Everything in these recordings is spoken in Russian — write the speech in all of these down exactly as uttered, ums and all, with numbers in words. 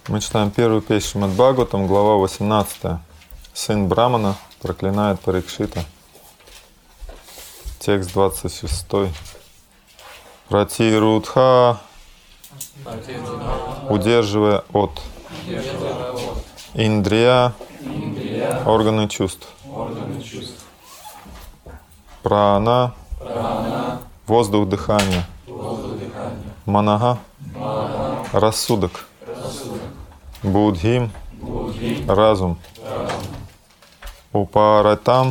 Мы читаем первую песню Шримад Бхагаватам, глава восемнадцатая. Сын Брамана проклинает Парикшита. Текст двадцать шестой. Ратирудха, удерживая от индрия, органы чувств. Прана, воздух дыхания. Манага, рассудок. Будхим, разум. Упаратам,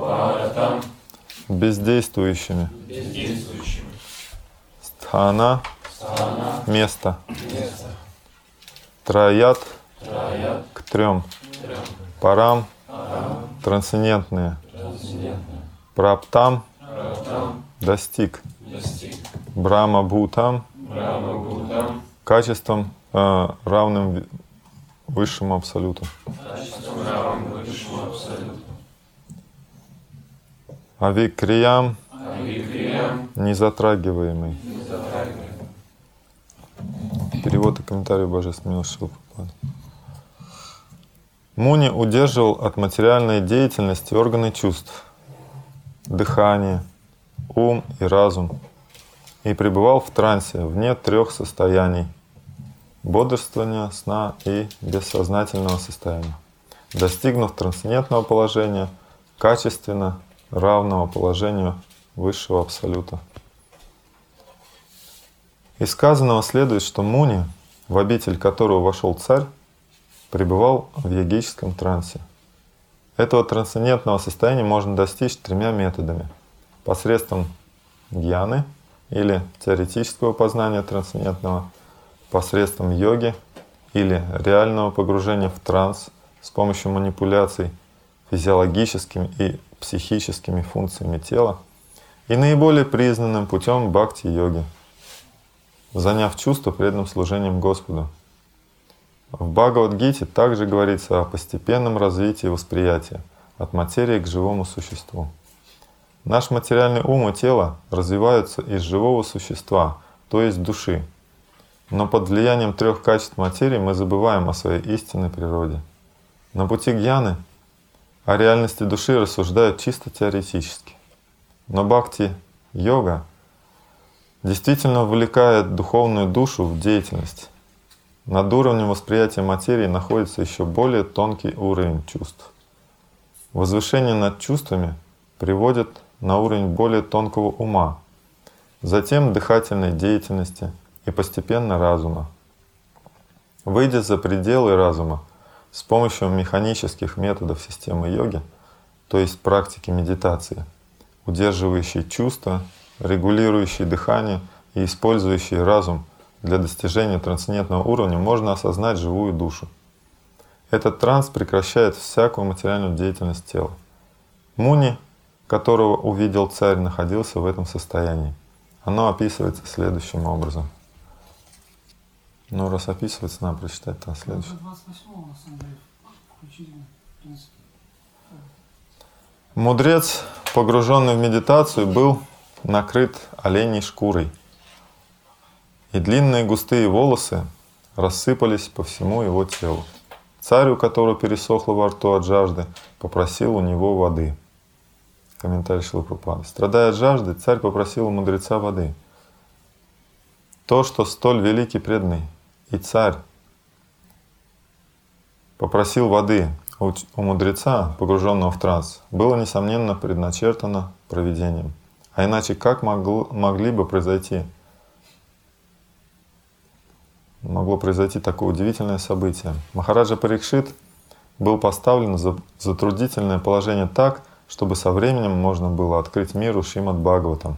бездействующими. Стхана, место. Траят, к трем. Парам, трансцендентные. Праптам, достиг. Брахма Бхутам, качеством, э, равным высшему абсолюту. Авикриям, незатрагиваемый. Перевод и комментарий Божественной милости Шрилы Прабхупады. Муни удерживал от материальной деятельности органы чувств, дыхание, ум и разум, и пребывал в трансе вне трех состояний — бодрствования, сна и бессознательного состояния, достигнув трансцендентного положения, качественно равного положению высшего абсолюта. Из сказанного следует, что Муни, в обитель которого вошел царь, пребывал в йогическом трансе. Этого трансцендентного состояния можно достичь тремя методами: посредством гьяны или теоретического познания трансцендентного, посредством йоги или реального погружения в транс с помощью манипуляций физиологическими и психическими функциями тела, и наиболее признанным путем бхакти-йоги, заняв чувство преданным служением Господу. В Бхагавад-гите также говорится о постепенном развитии восприятия от материи к живому существу. Наш материальный ум и тело развиваются из живого существа, то есть души. Но под влиянием трех качеств материи мы забываем о своей истинной природе. На пути гьяны о реальности души рассуждают чисто теоретически. Но бхакти-йога действительно вовлекает духовную душу в деятельность. Над уровнем восприятия материи находится еще более тонкий уровень чувств. Возвышение над чувствами приводит на уровень более тонкого ума, затем дыхательной деятельности и постепенно разума. Выйдя за пределы разума с помощью механических методов системы йоги, то есть практики медитации, удерживающей чувства, регулирующей дыхание и использующей разум для достижения трансцендентного уровня, можно осознать живую душу. Этот транс прекращает всякую материальную деятельность тела. Муни, которого увидел царь, находился в этом состоянии. Оно описывается следующим образом. Ну, раз описывается, надо прочитать там следующее. Мудрец, погруженный в медитацию, был накрыт оленей шкурой, и длинные густые волосы рассыпались по всему его телу. Царь, у которого пересохло во рту от жажды, попросил у него воды. Комментарий Шрилы Прабхупады. Страдая от жажды, царь попросил у мудреца воды. То, что столь великий преданный и царь попросил воды у мудреца, погруженного в транс, было, несомненно, предначертано провидением. А иначе как могло, могли бы произойти, могло произойти такое удивительное событие? Махараджа Парикшит был поставлен в затруднительное положение так, чтобы со временем можно было открыть миру Шримад Бхагаватам.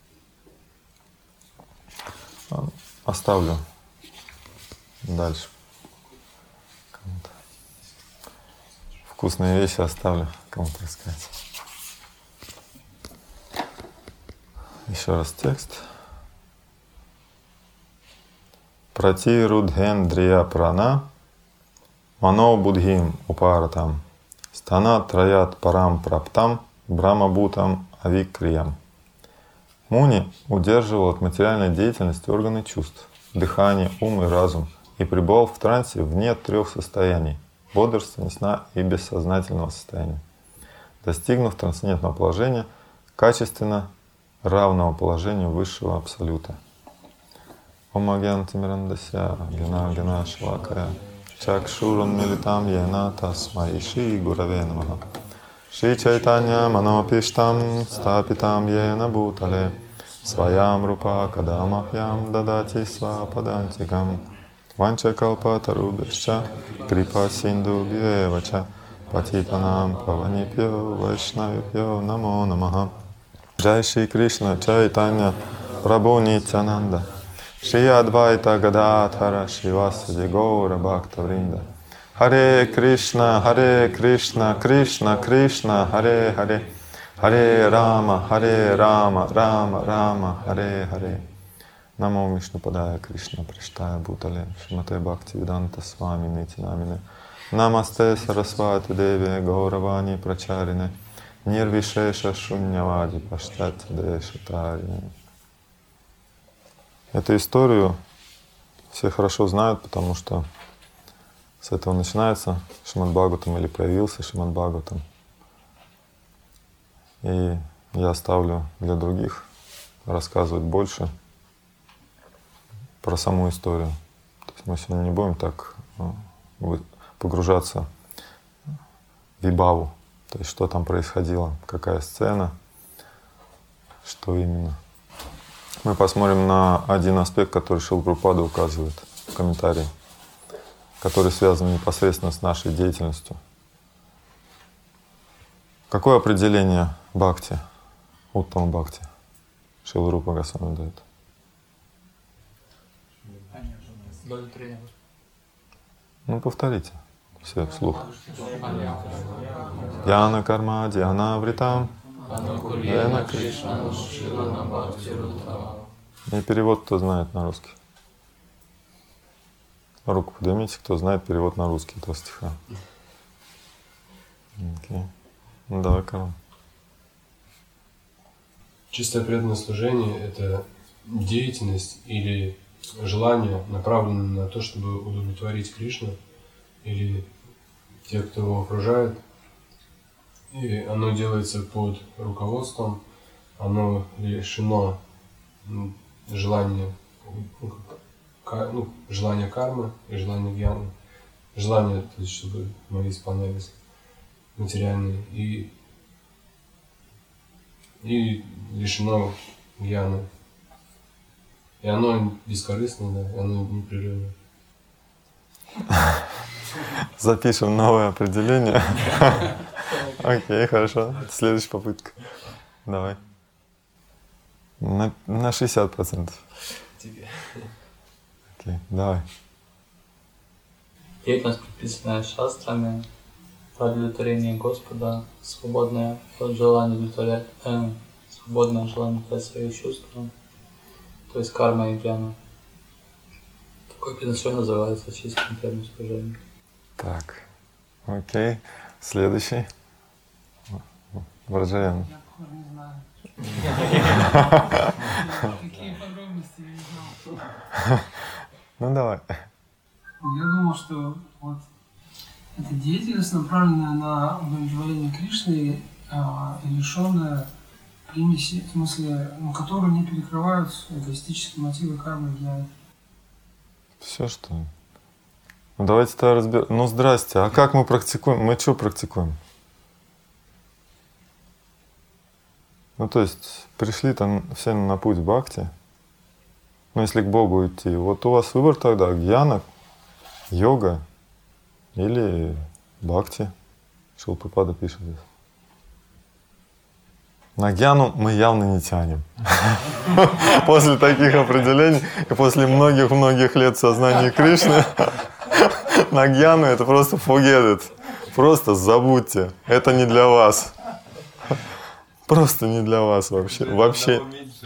Оставлю дальше. Кому-то. Вкусные вещи оставлю кому-то рассказать. Еще раз текст. Пратирудхендрия прана мано будхим упаратам стана траят парам праптам брахма бхутам авикриям. Муни удерживал от материальной деятельности органы чувств, дыхание, ум и разум и пребывал в трансе вне трех состояний — бодрствования, сна и бессознательного состояния, достигнув трансцендентного положения, качественно равного положению высшего абсолюта. Ом агьянтимирандася гьяна гьяна швакая чакшурун милитам йена тасмай шри гураве намаха Шри Чайтанья манопиштам стапитам йена бутале сваям рупа кадамахьям дадати свападантикам ванчакалпа тарубешча крипа синду бьевача патитанам паванипьо вайшнавипьо намо намаха Джай Шри Кришна Чайтанья Прабху Нитянанда Шри Адвайта Гададхара Шривасади Гаура Бхакта Вринда Харе Кришна, Харе Кришна, Кришна Кришна, Харе Харе Харе Рама, Харе Рама, Рама Рама, Харе Харе Намо Вишнупадая Кришна Прештая Бутале Шримате Бхакти Веданта Свами Нити Намине Намасте Сарасвати Деви Гауравани Прачарине Нирвишеша Шуньявади Паштати Дешатарине. Эту историю все хорошо знают, потому что с этого начинается Шримад Бхагаватам или появился Шримад Бхагаватам. И я оставлю для других рассказывать больше про саму историю. То есть мы сегодня не будем так погружаться в вибаву, то есть что там происходило, какая сцена, что именно. Мы посмотрим на один аспект, который Шрила Прабхупада указывает в комментарии, который связан непосредственно с нашей деятельностью. Какое определение бхакти, уттама бхакти, Шрила Рупа Госвами дает? Ну, повторите все вслух. Дьяна карма, дьяна вритам, дьяна Кришна. И перевод кто знает на русский? Руку поднимите, кто знает перевод на русский этого стиха. Okay. Ну давай, Карл. Чистое преданное служение — это деятельность или желание, направленное на то, чтобы удовлетворить Кришну или тех, кто его окружает. И оно делается под руководством, оно лишено желания, ну, желания кармы и желания гьяны. Желание, то есть, чтобы мы исполнялись материальные, и, и лишено гьяны. И оно бескорыстное, да, и оно непрерывное. Запишем новое определение. Окей, хорошо. Следующая попытка. Давай. На, на шестьдесят процентов. Тебе. Окей, давай. Деятельность, предписанная шастрами, удовлетворение Господа, свободное от желания удовлетворять, э, свободное желание удовлетворять свои чувства, то есть карма и гьяна. Такое предназначение называется чистым преданным служением. Так, окей. Следующий. Враджаян. Я, похоже, не знаю. Какие подробности я не знал. Ну давай. Я думал, что вот эта деятельность, направленная на удовлетворение Кришны, а, и лишенная примеси, в смысле, ну, которые не перекрывают эгоистические мотивы кармы и гьяны. Все, что ли? Ну давайте тогда разберем. Ну здрасте, а как мы практикуем? Мы что практикуем? Ну то есть пришли там все на путь бхакти, ну если к Богу идти, вот у вас выбор тогда гьяна, йога или бхакти. Шрила Прабхупада пишет здесь. На гьяну мы явно не тянем. После таких определений и после многих-многих лет сознания Кришны на гьяну это просто forget it. Просто забудьте. Это не для вас. Просто не для вас вообще. Вообще.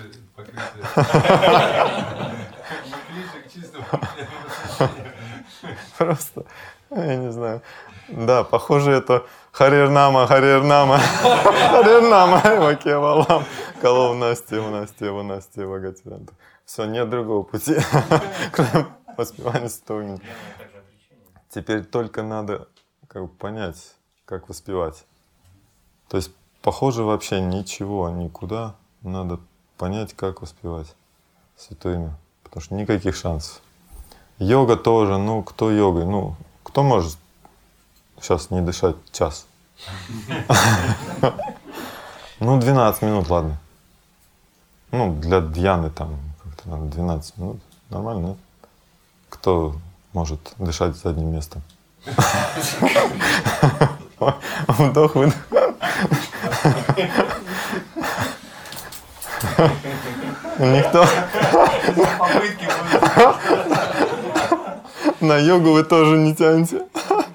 Просто, я не знаю. Да, похоже, это Харирнама, Харирнама, Харирнама, Вакевалам, Калов Настева, Настева, Настева, Гатиранта. Все, нет другого пути, кроме Воспевание святого имени. Теперь только надо как бы понять, как воспевать. То есть, похоже, вообще ничего, никуда. Надо понять, как воспевать святое имя. Потому что никаких шансов. Йога тоже, ну, кто йогой? Ну, кто может сейчас не дышать час? Ну, двенадцать минут, ладно. Ну, для дьяны там как-то надо двенадцать минут. Нормально, да? Кто может дышать задним местом? Вдох, выдох. Никто. На йогу вы тоже не тянете.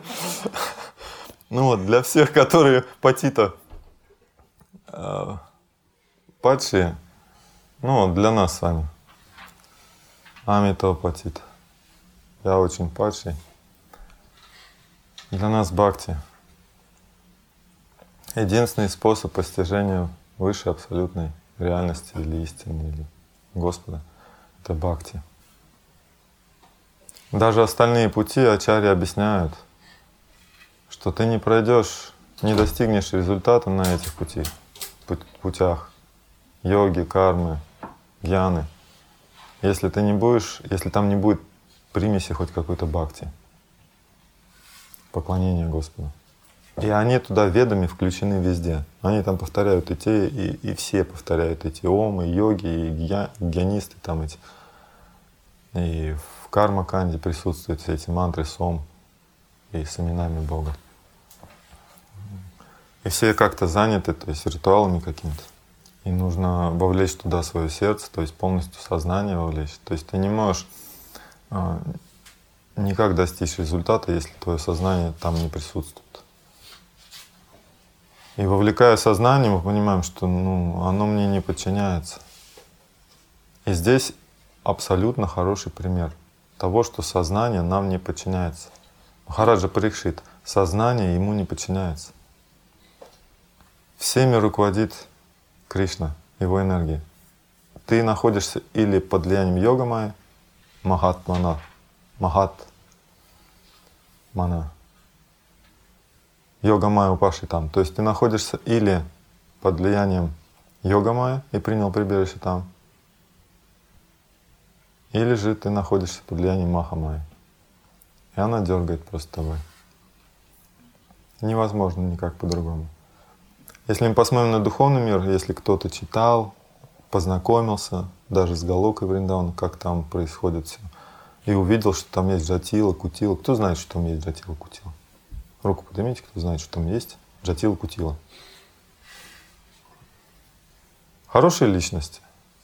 Ну вот, для всех, которые патита э, падшие, ну вот для нас с вами. Амитова патита. Я очень падший. Для нас бхакти. Единственный способ постижения высшей абсолютной реальности или истины, или Господа — это бхакти. Даже остальные пути ачарьи объясняют, что ты не пройдешь, не достигнешь результата на этих пути, путях йоги, кармы, гьяны, если ты не будешь, если там не будет примеси хоть какой-то бхакти, поклонения Господу. И они туда ведами включены везде. Они там повторяют и те, и, и все повторяют эти омы, йоги, и гья, гьянисты там эти. И в карма-канде присутствуют все эти мантры сом и с именами Бога. И все как-то заняты, то есть ритуалами какими-то. И нужно вовлечь туда свое сердце, то есть полностью сознание вовлечь. То есть ты не можешь а, никак достичь результата, если твое сознание там не присутствует. И вовлекая сознание, мы понимаем, что ну, оно мне не подчиняется. И здесь абсолютно хороший пример того, что сознание нам не подчиняется. Махараджа Парикшит, сознание ему не подчиняется. Всеми руководит Кришна, его энергия. Ты находишься или под влиянием йога-майи, махатмана, махат-мана, йога-майя упавший там. То есть ты находишься или под влиянием йога-майи и принял прибежище там, или же ты находишься под влиянием маха-майи. И она дергает просто тобой. Невозможно никак по-другому. Если мы посмотрим на духовный мир, если кто-то читал, познакомился даже с Галокой Вриндавана, как там происходит все, и увидел, что там есть джатила, кутила. Кто знает, что там есть джатила, кутила? Руку поднимите, кто знает, что там есть джатила, кутила. Хорошие личности.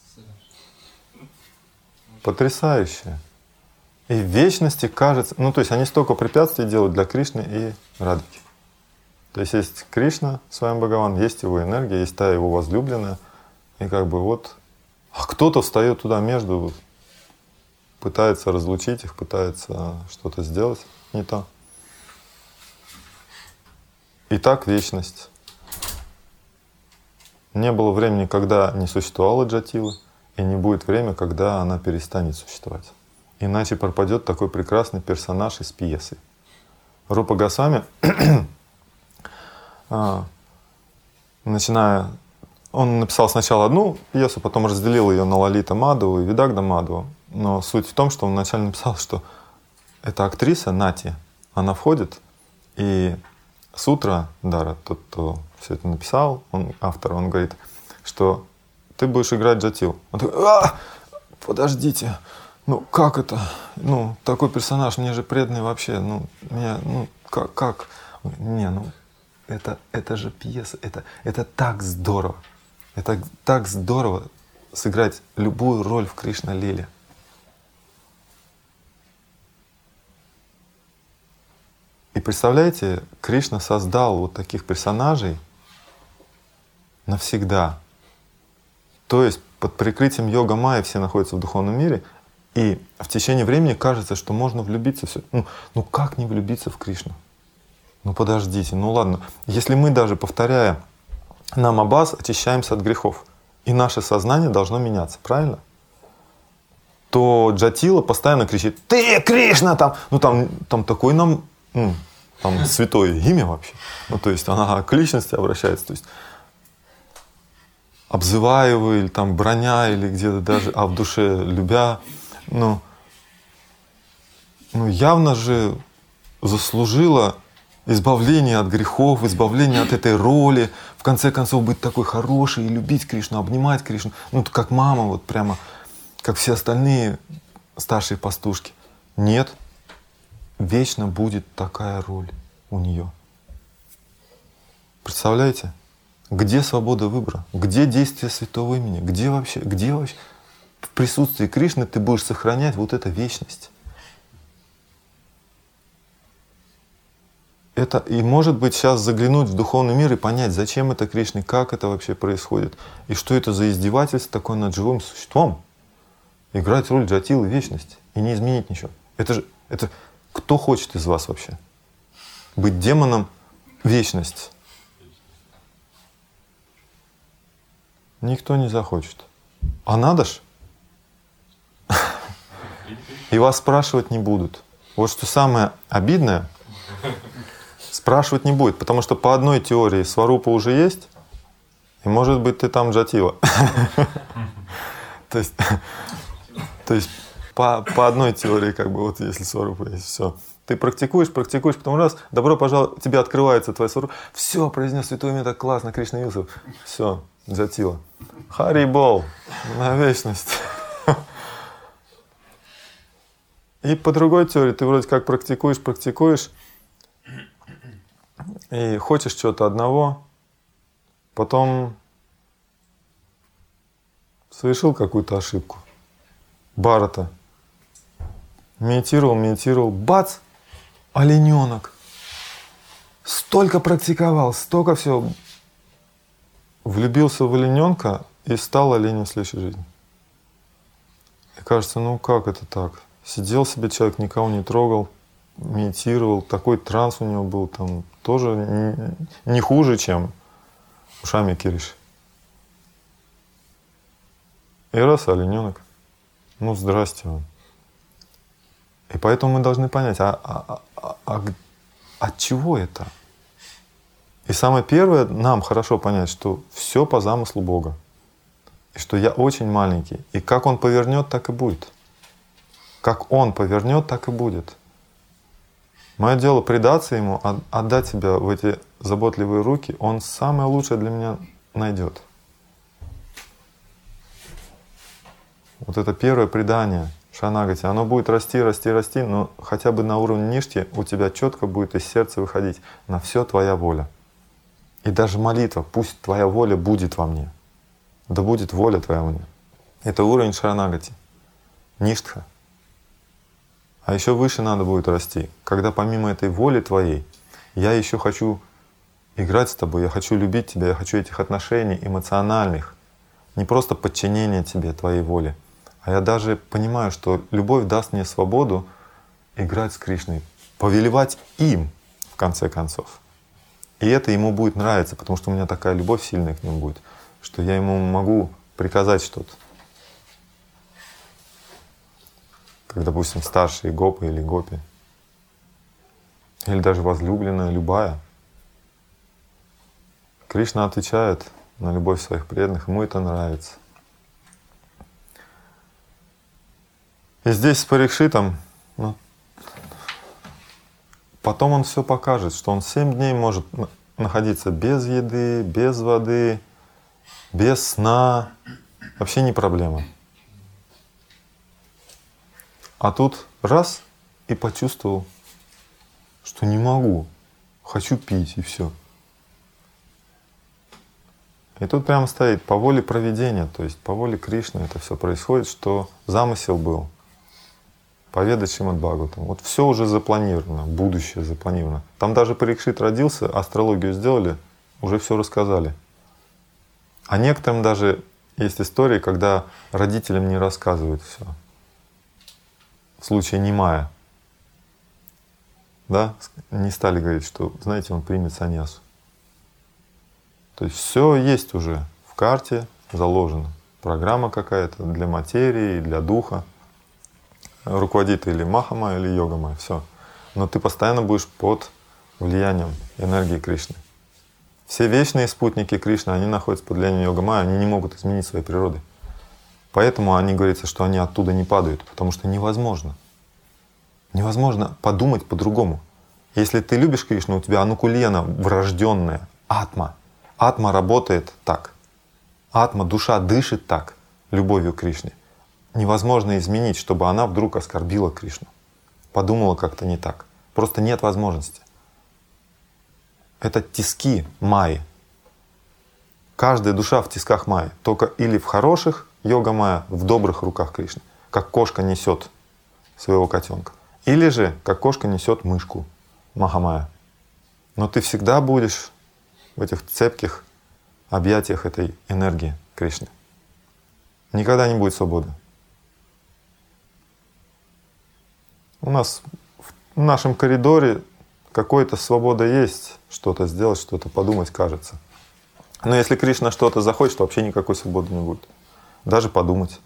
Потрясающие. И в вечности кажется, ну то есть они столько препятствий делают для Кришны и Радхики. То есть есть Кришна, Сваян Бхагаван, есть его энергия, есть та его возлюбленная. И как бы вот, а кто-то встает туда между, пытается разлучить их, пытается что-то сделать не то. И так вечность. Не было времени, когда не существовало джатилы, и не будет времени, когда она перестанет существовать. Иначе пропадет такой прекрасный персонаж из пьесы. Рупа Госвами, начиная, он написал сначала одну пьесу, потом разделил ее на Лалита Мадхаву и Видагда Мадхаву. Но суть в том, что он вначале написал, что эта актриса Нати, она входит, и Сутра Дара, тот, кто все это написал, он автор, он говорит, что ты будешь играть джатил. Он такой: а, подождите, ну как это? Ну такой персонаж, мне же преданный вообще, ну меня, ну как, как? Не, ну это, это же пьеса, это, это так здорово, это так здорово сыграть любую роль в Кришна-лиле. И представляете, Кришна создал вот таких персонажей навсегда. То есть под прикрытием йога-майи все находятся в духовном мире, и в течение времени кажется, что можно влюбиться в все. Ну, ну как не влюбиться в Кришну? Ну подождите, ну ладно. Если мы даже, повторяя намабас, очищаемся от грехов, и наше сознание должно меняться, правильно? то Джатила постоянно кричит: «Ты, Кришна!» Там, ну, там, там такой нам, ну, там святое имя вообще. Ну, то есть она к личности обращается. То есть обзывая его, или там броня, или где-то даже, а в душе любя. Ну, ну явно же заслужила избавление от грехов, избавление от этой роли, в конце концов быть такой хорошей и любить Кришну, обнимать Кришну. Ну, как мама, вот прямо, как все остальные старшие пастушки. Нет, вечно будет такая роль у нее. Представляете? Где свобода выбора? Где действие святого имени? Где вообще, где вообще в присутствии Кришны ты будешь сохранять вот эту вечность? Это, и может быть сейчас заглянуть в духовный мир и понять, зачем это Кришне, как это вообще происходит, и что это за издевательство такое над живым существом. Играть роль Джатилы вечности и не изменить ничего. Это же, это кто хочет из вас вообще? Быть демоном вечности? Никто не захочет. А надо ж? И вас спрашивать не будут. Вот что самое обидное, спрашивать не будет, потому что по одной теории Сварупа уже есть, и может быть ты там Джатила. То есть, то есть по, по одной теории, как бы, вот если Сварупа есть, все. Ты практикуешь, практикуешь, потом раз, добро пожаловать, тебе открывается твоя Сварупа. Все, произнес святое имя, так классно, Кришна явился. Все, Джатила. Хари-бол, на вечность. И по другой теории ты вроде как практикуешь, практикуешь, и хочешь чего-то одного, потом совершил какую-то ошибку. Бхарата. Медитировал, медитировал, бац, олененок. Столько практиковал, столько всего. Влюбился в олененка и стал оленем в следующей жизни. И кажется, ну как это так? Сидел себе человек, никого не трогал, медитировал, такой транс у него был, там тоже не, не хуже, чем у Шами Кириш. И раз олененок. Ну, здрасте вам. И поэтому мы должны понять, а, а, а, а от чего это? И самое первое, нам хорошо понять, что все по замыслу Бога. И что я очень маленький. И как Он повернет, так и будет. Как Он повернет, так и будет. Мое дело предаться Ему, отдать себя в эти заботливые руки. Он самое лучшее для меня найдет. Вот это первое предание Шранагати, оно будет расти, расти, расти, но хотя бы на уровне ништи у тебя четко будет из сердца выходить: на все твоя воля. И даже молитва: пусть твоя воля будет во мне. Да будет воля твоя во мне. Это уровень Шранагати, ништха. А еще выше надо будет расти, когда помимо этой воли твоей, я еще хочу играть с тобой, я хочу любить тебя, я хочу этих отношений эмоциональных, не просто подчинения тебе, твоей воле, а я даже понимаю, что любовь даст мне свободу играть с Кришной, повелевать им, в конце концов. И это ему будет нравиться, потому что у меня такая любовь сильная к нему будет, что я ему могу приказать что-то. Как, допустим, старшие гопы или гопи, или даже возлюбленная, любая. Кришна отвечает на любовь своих преданных, ему это нравится. И здесь с Парикшитом, ну, потом он все покажет, что он семь дней может находиться без еды, без воды, без сна, вообще не проблема. А тут раз и почувствовал, что не могу, хочу пить, и все. И тут прямо стоит по воле провидения, то есть по воле Кришны это все происходит, что замысел был поведать Шримад Бхагаватам. Вот все уже запланировано, будущее запланировано. Там даже Парикшит родился, астрологию сделали, уже все рассказали. А некоторым даже есть истории, когда родителям не рассказывают все. В случае Нимая, да, не стали говорить, что, знаете, он примет саньясу. То есть все есть уже в карте, заложено. Программа какая-то для материи, для духа. руководит или Махамая, или Йогамая, все. Но ты постоянно будешь под влиянием энергии Кришны. Все вечные спутники Кришны, они находятся под влиянием Йогамая, они не могут изменить своей природы. Поэтому они говорится, что они оттуда не падают, потому что невозможно. Невозможно подумать по-другому. Если ты любишь Кришну, у тебя анукулена врожденная, атма. Атма работает так. Атма, душа дышит так, любовью к Кришне. Невозможно изменить, чтобы она вдруг оскорбила Кришну. Подумала как-то не так. Просто нет возможности. Это тиски майи. Каждая душа в тисках майи. Только или в хороших йога-майя, в добрых руках Кришны. Как кошка несет своего котенка. Или же, как кошка несет мышку, Махамая. Но ты всегда будешь в этих цепких объятиях этой энергии Кришны. Никогда не будет свободы. У нас в нашем коридоре какая-то свобода есть, что-то сделать, что-то подумать, кажется. Но если Кришна что-то захочет, то вообще никакой свободы не будет. Даже подумать.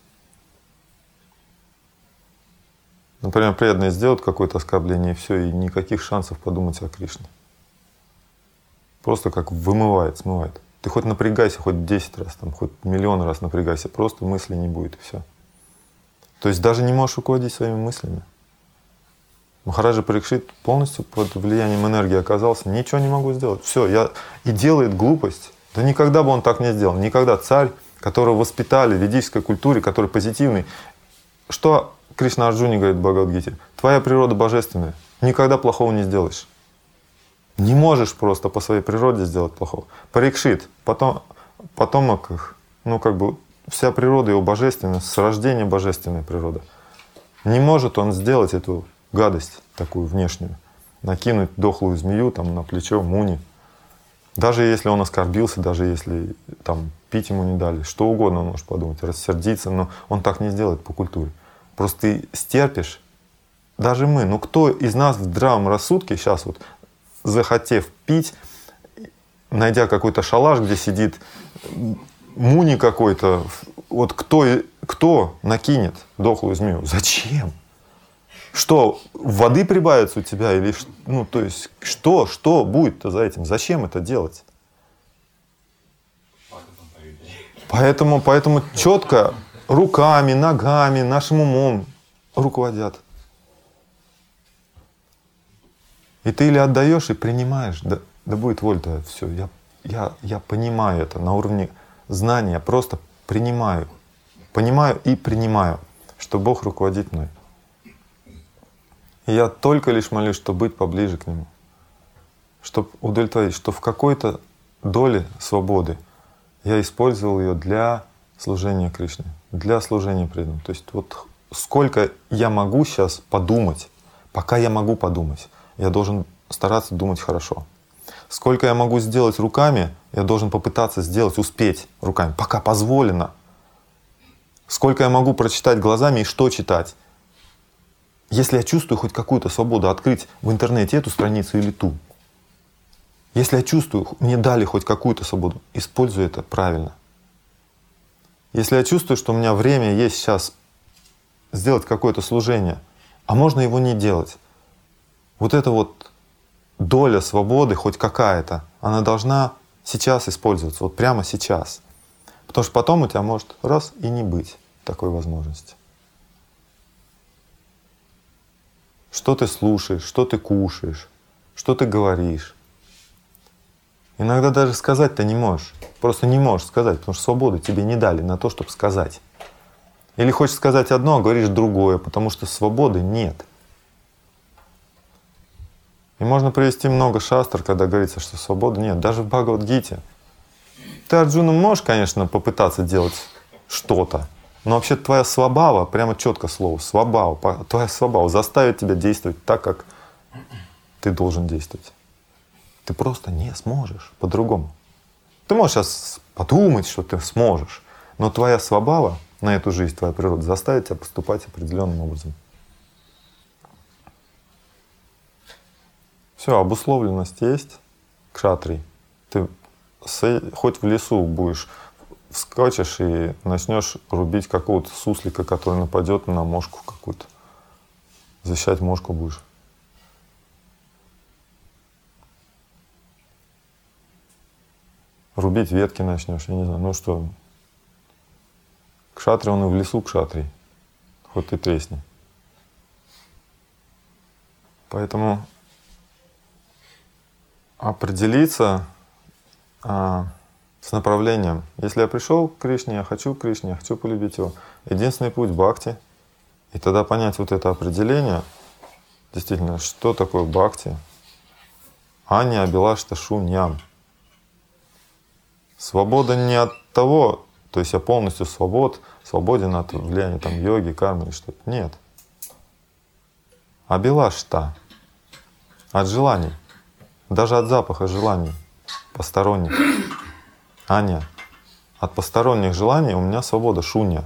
Например, преданные сделают какое-то оскорбление, и все, и никаких шансов подумать о Кришне. Просто как вымывает, смывает. Ты хоть напрягайся, хоть десять раз, там, хоть миллион раз напрягайся, просто мысли не будет, и все. То есть даже не можешь руководить своими мыслями. Махараджа Парикшит полностью под влиянием энергии оказался, ничего не могу сделать. Все, я и делает глупость. Да никогда бы он так не сделал. Никогда царь, которого воспитали в ведической культуре, который позитивный. Что Кришна Арджуне говорит в Бхагавад-гите? Твоя природа божественная. Никогда плохого не сделаешь. Не можешь просто по своей природе сделать плохого. Парикшит, потом, потомок их, ну как бы вся природа его божественная, с рождения божественная природа. Не может он сделать эту гадость такую внешнюю, накинуть дохлую змею там на плечо Муни. Даже если он оскорбился, даже если там пить ему не дали, что угодно он может подумать, рассердиться, но он так не сделает по культуре. Просто ты стерпишь. Даже мы, ну кто из нас в здравом рассудке сейчас вот, захотев пить, найдя какой-то шалаш, где сидит Муни какой-то, вот кто, кто накинет дохлую змею? Зачем? Что, воды прибавится у тебя? Или, ну, то есть, что, что будет-то за этим? Зачем это делать? Поэтому, поэтому четко руками, ногами, нашим умом руководят. И ты или отдаешь, и принимаешь, да, да будет воля твоя, все, я, я, я понимаю это на уровне знания, я просто принимаю, понимаю и принимаю, что Бог руководит мной. И я только лишь молюсь, чтобы быть поближе к Нему, чтобы удовлетворить, что в какой-то доле свободы я использовал ее для служения Кришне, для служения преданным. То есть вот сколько я могу сейчас подумать, пока я могу подумать, я должен стараться думать хорошо. Сколько я могу сделать руками, я должен попытаться сделать, успеть руками, пока позволено. Сколько я могу прочитать глазами и что читать. Если я чувствую хоть какую-то свободу открыть в интернете эту страницу или ту, если я чувствую, мне дали хоть какую-то свободу, использую это правильно. Если я чувствую, что у меня время есть сейчас сделать какое-то служение, а можно его не делать, вот эта вот доля свободы, хоть какая-то, она должна сейчас использоваться, вот прямо сейчас. Потому что потом у тебя может раз и не быть такой возможности. Что ты слушаешь, что ты кушаешь, что ты говоришь. Иногда даже сказать-то не можешь. Просто не можешь сказать, потому что свободу тебе не дали на то, чтобы сказать. Или хочешь сказать одно, а говоришь другое, потому что свободы нет. И можно привести много шастр, когда говорится, что свободы нет. Даже в Бхагавад-гите. Ты, Арджуна, можешь, конечно, попытаться делать что-то, но вообще твоя свабава, прямо четко слово, свабава, твоя свабава заставит тебя действовать так, как ты должен действовать. Ты просто не сможешь по-другому. Ты можешь сейчас подумать, что ты сможешь, но твоя свабава на эту жизнь, твоя природа заставит тебя поступать определенным образом. Все, обусловленность есть, кшатрий. Ты хоть в лесу будешь, вскочишь и начнешь рубить какого-то суслика, который нападет на мошку какую-то. защищать мошку будешь. Рубить ветки начнешь, я не знаю, ну что. Кшатри, он и в лесу кшатри, хоть ты тресни. Поэтому определиться а, с направлением. Если я пришел к Кришне, я хочу к Кришне, я хочу полюбить его. Единственный путь — бхакти. И тогда понять вот это определение, действительно, что такое бхакти. Аня абилашта шуньям. Свобода не от того, то есть я полностью свобод, свободен от влияния там йоги, кармы или что-то. Нет. Абилашта. От желаний. Даже от запаха желаний посторонних. Аня. От посторонних желаний у меня свобода, шунья.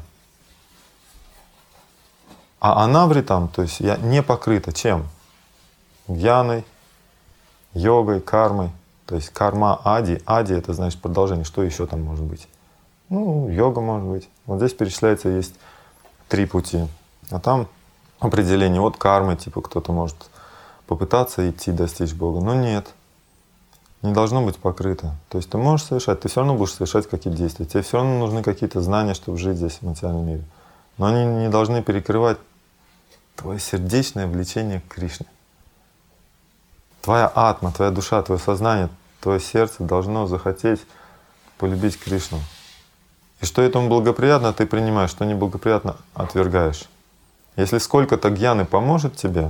А анавритам, то есть я не покрыта чем? Гьяной, йогой, кармой. То есть карма ади. Ади — это значит продолжение. Что еще там может быть? Ну, йога может быть. Вот здесь перечисляется, есть три пути. А там определение. Вот кармы, типа кто-то может попытаться идти, достичь Бога. Но нет. Не должно быть покрыто. То есть ты можешь совершать, ты все равно будешь совершать какие-то действия. Тебе все равно нужны какие-то знания, чтобы жить здесь, в материальном мире. Но они не должны перекрывать твое сердечное влечение к Кришне. Твоя атма, твоя душа, твое сознание, твое сердце должно захотеть полюбить Кришну. И что этому благоприятно, ты принимаешь, что неблагоприятно, отвергаешь. Если сколько-то гьяны поможет тебе,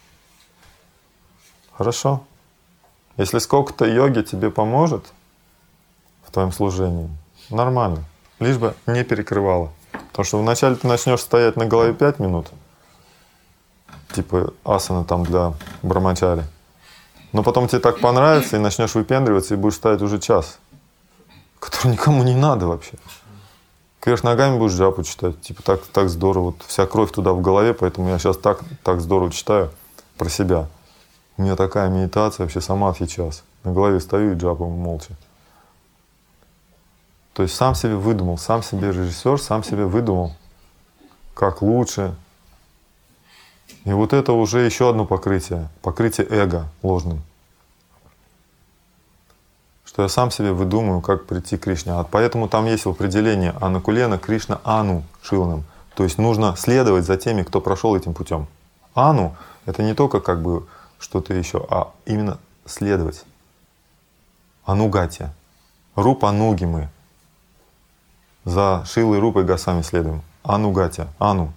хорошо. Если сколько-то йоги тебе поможет в твоем служении, нормально. Лишь бы не перекрывало. Потому что вначале ты начнешь стоять на голове пять минут, типа асана там для брамачари. Но потом тебе так понравится, и начнешь выпендриваться, и будешь стоять уже час, который никому не надо вообще. Кверх ногами будешь джапу читать. Типа так, так здорово. Вот вся кровь туда в голове, поэтому я сейчас так, так здорово читаю про себя. У меня такая медитация, вообще самадхи час. На голове стою и джапу молча. То есть сам себе выдумал, сам себе режиссер, сам себе выдумал, как лучше. И вот это уже еще одно покрытие, покрытие эго ложным. Что я сам себе выдумаю, как прийти к Кришне. А поэтому там есть в определении Анукулена Кришна Ану Шиланам. То есть нужно следовать за теми, кто прошел этим путем. Ану — это не только как бы что-то еще, а именно следовать. Анугатия. Рупа Ануги мы. За Шилой Рупой Госвами следуем. Анугатия. Ану.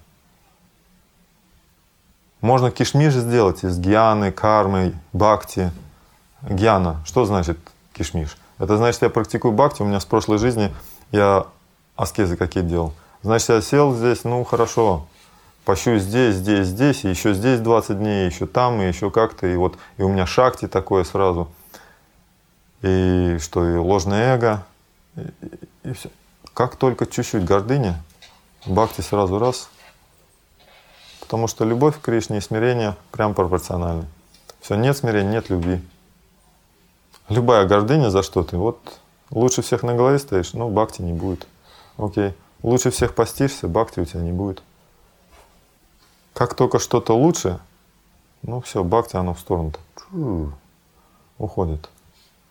Можно кишмиш сделать из гьяны, кармы, бхакти. Гьяна. Что значит кишмиш? Это значит, я практикую бхакти, у меня с прошлой жизни я аскезы какие делал. Значит, я сел здесь, ну хорошо, пощу здесь, здесь, здесь, и еще здесь двадцать дней, еще там, и еще как-то, и вот и у меня шакти такое сразу. И что, и ложное эго, и, и, и все. Как только чуть-чуть гордыни, бхакти сразу раз. Потому что любовь к Кришне и смирение прям пропорциональны. Все, нет смирения, нет любви. Любая гордыня за что ты, вот лучше всех на голове стоишь, ну бхакти не будет. Окей. Лучше всех постишься, бхакти у тебя не будет. Как только что-то лучше, ну все, бхакти оно в сторону уходит.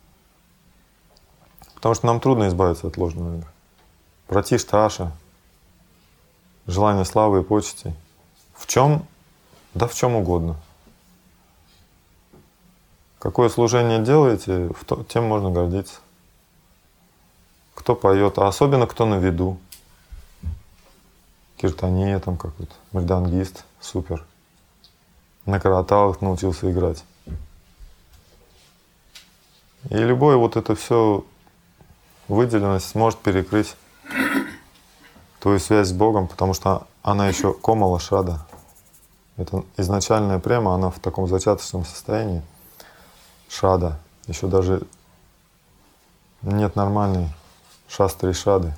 Потому что нам трудно избавиться от ложного эго. Пратишта аша, желание славы и почестей. В чем? Да в чем угодно. Какое служение делаете, тем можно гордиться. Кто поет, а особенно кто на виду. Киртания там какой-то, мридангист, супер. На караталах научился играть. И любое вот это все выделенность может перекрыть твою связь с Богом, потому что она еще комала шрада. Это изначальная према, она в таком зачаточном состоянии. Шрада. Еще даже нет нормальной шастры и шрады.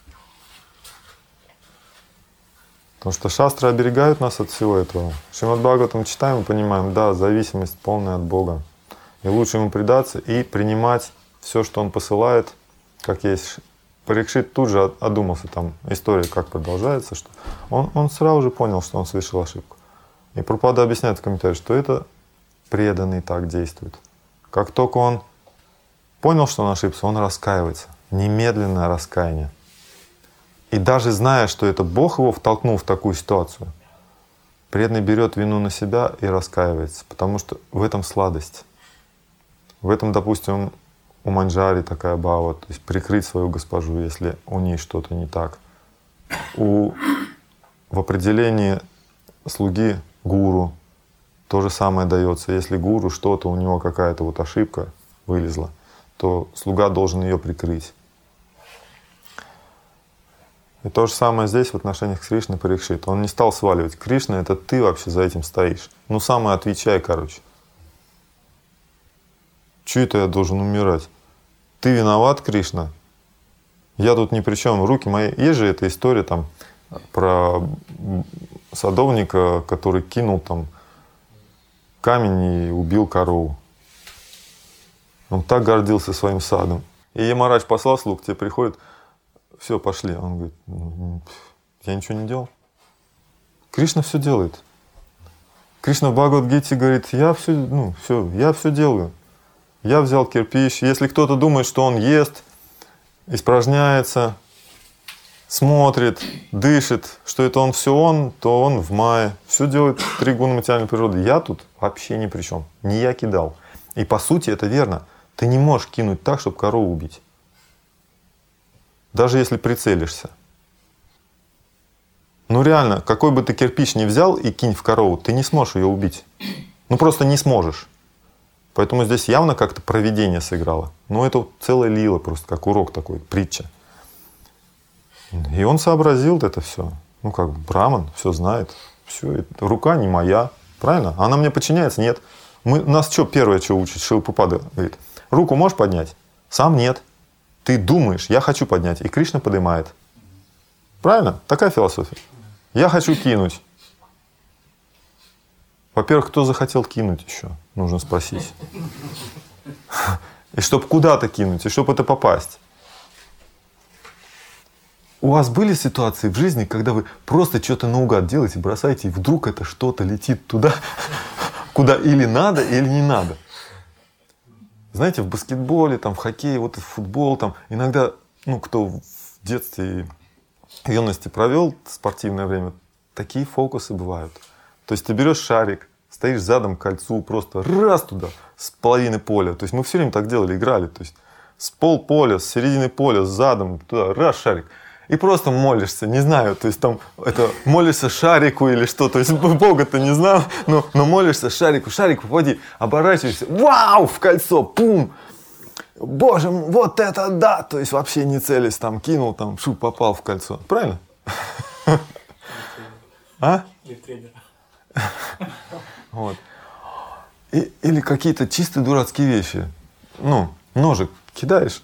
Потому что шастры оберегают нас от всего этого. Шримад Бхагаватам читаем и понимаем, да, зависимость полная от Бога. И лучше ему предаться и принимать все, что он посылает, как есть. Парикшит тут же одумался, там история как продолжается, что он, он сразу же понял, что он совершил ошибку. И Прабхупада объясняет в комментарии, что это преданный так действует. Как только он понял, что он ошибся, он раскаивается. Немедленное раскаяние. И даже зная, что это Бог его втолкнул в такую ситуацию, преданный берет вину на себя и раскаивается, потому что в этом сладость. В этом, допустим, у манджари такая бхава, то есть прикрыть свою госпожу, если у ней что-то не так. У, в определении слуги гуру то же самое дается. Если гуру что-то, у него какая-то вот ошибка вылезла, то слуга должен ее прикрыть. И то же самое здесь в отношениях с Кришной Парикшит. Он не стал сваливать. Кришна, это ты вообще за этим стоишь. Ну, самое отвечай, короче. Чего это я должен умирать? Ты виноват, Кришна? Я тут ни при чем. Руки мои... Есть же эта история там про садовника, который кинул там камень и убил корову. Он так гордился своим садом. И Ямарадж послал слуг, тебе приходит, все, пошли. Он говорит, я ничего не делал. Кришна все делает. Кришна в Бхагавад-гите говорит, я все, ну, все, я все делаю. Я взял кирпич. Если кто-то думает, что он ест, испражняется, смотрит, дышит, что это он все он, то он в мае. Все делает три гуна материальной природы. Я тут вообще ни при чем. Не я кидал. И по сути это верно. Ты не можешь кинуть так, чтобы корову убить. Даже если прицелишься. Ну реально, какой бы ты кирпич ни взял и кинь в корову, ты не сможешь ее убить. Ну просто не сможешь. Поэтому здесь явно как-то провидение сыграло. Ну это целая лила просто, как урок такой, притча. И он сообразил это все. Ну как бы браман, все знает. Все, рука не моя. Правильно? Она мне подчиняется? Нет. Мы, нас что первое, что учит Шрила Прабхупада? Говорит, руку можешь поднять? Сам нет. Ты думаешь, я хочу поднять. И Кришна поднимает. Правильно? Такая философия. Я хочу кинуть. Во-первых, кто захотел кинуть еще? Нужно спросить. И чтобы куда-то кинуть, и чтобы это попасть. У вас были ситуации в жизни, когда вы просто что-то наугад делаете, бросаете, и вдруг это что-то летит туда, куда или надо, или не надо? Знаете, в баскетболе, там, в хоккее, вот в футбол, там, иногда, ну, кто в детстве и юности провел спортивное время, такие фокусы бывают. То есть ты берешь шарик, стоишь задом к кольцу, просто раз туда, с половины поля. То есть мы все время так делали, играли. То есть с полполя, с середины поля, с задом, туда, раз шарик. И просто молишься, не знаю, то есть там это молишься шарику или что, то есть Бога-то не знал, но, но молишься шарику, шарик попади, оборачиваешься, вау, в кольцо, пум, боже, вот это да, то есть вообще не целясь, там кинул, там, шу, попал в кольцо, правильно? А? Вот. И, или какие-то чисто дурацкие вещи, ну, ножик кидаешь.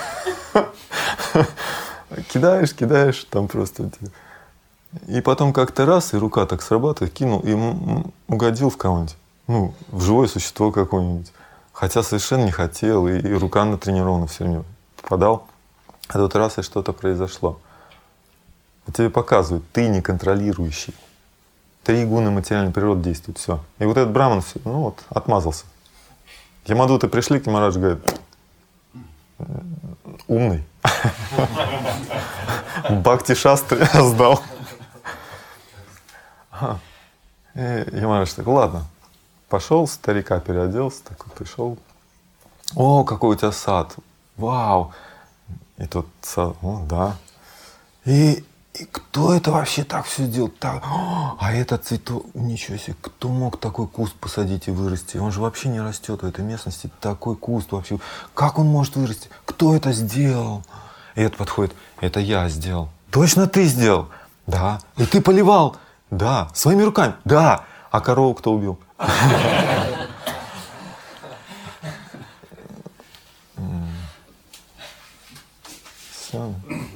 Кидаешь, кидаешь, там просто... И потом как-то раз, и рука так срабатывает, кинул, и угодил в кого-нибудь. Ну, в живое существо какое-нибудь. Хотя совершенно не хотел, и, и рука натренирована все время. Попадал. А тут раз, и что-то произошло. И тебе показывают, ты неконтролирующий. Три гуна материальной природы действуют, все. И вот этот браман, ну вот, отмазался. Ямадуты пришли к Ямараджу, говорят, умный. Бхакти Шастры сдал. И Ямарадж так, ладно. Пошел, старика переоделся, такой пришел. О, какой у тебя сад. Вау. И тот сад, о, да. И, и кто это вообще так все сделал? Так, а этот цветок, ничего себе, кто мог такой куст посадить и вырасти? Он же вообще не растет в этой местности. Такой куст вообще. Как он может вырасти? Кто это сделал? И этот подходит, это я сделал. Точно ты сделал? Да. И ты поливал? Да. Своими руками? Да. А корову кто убил? Все.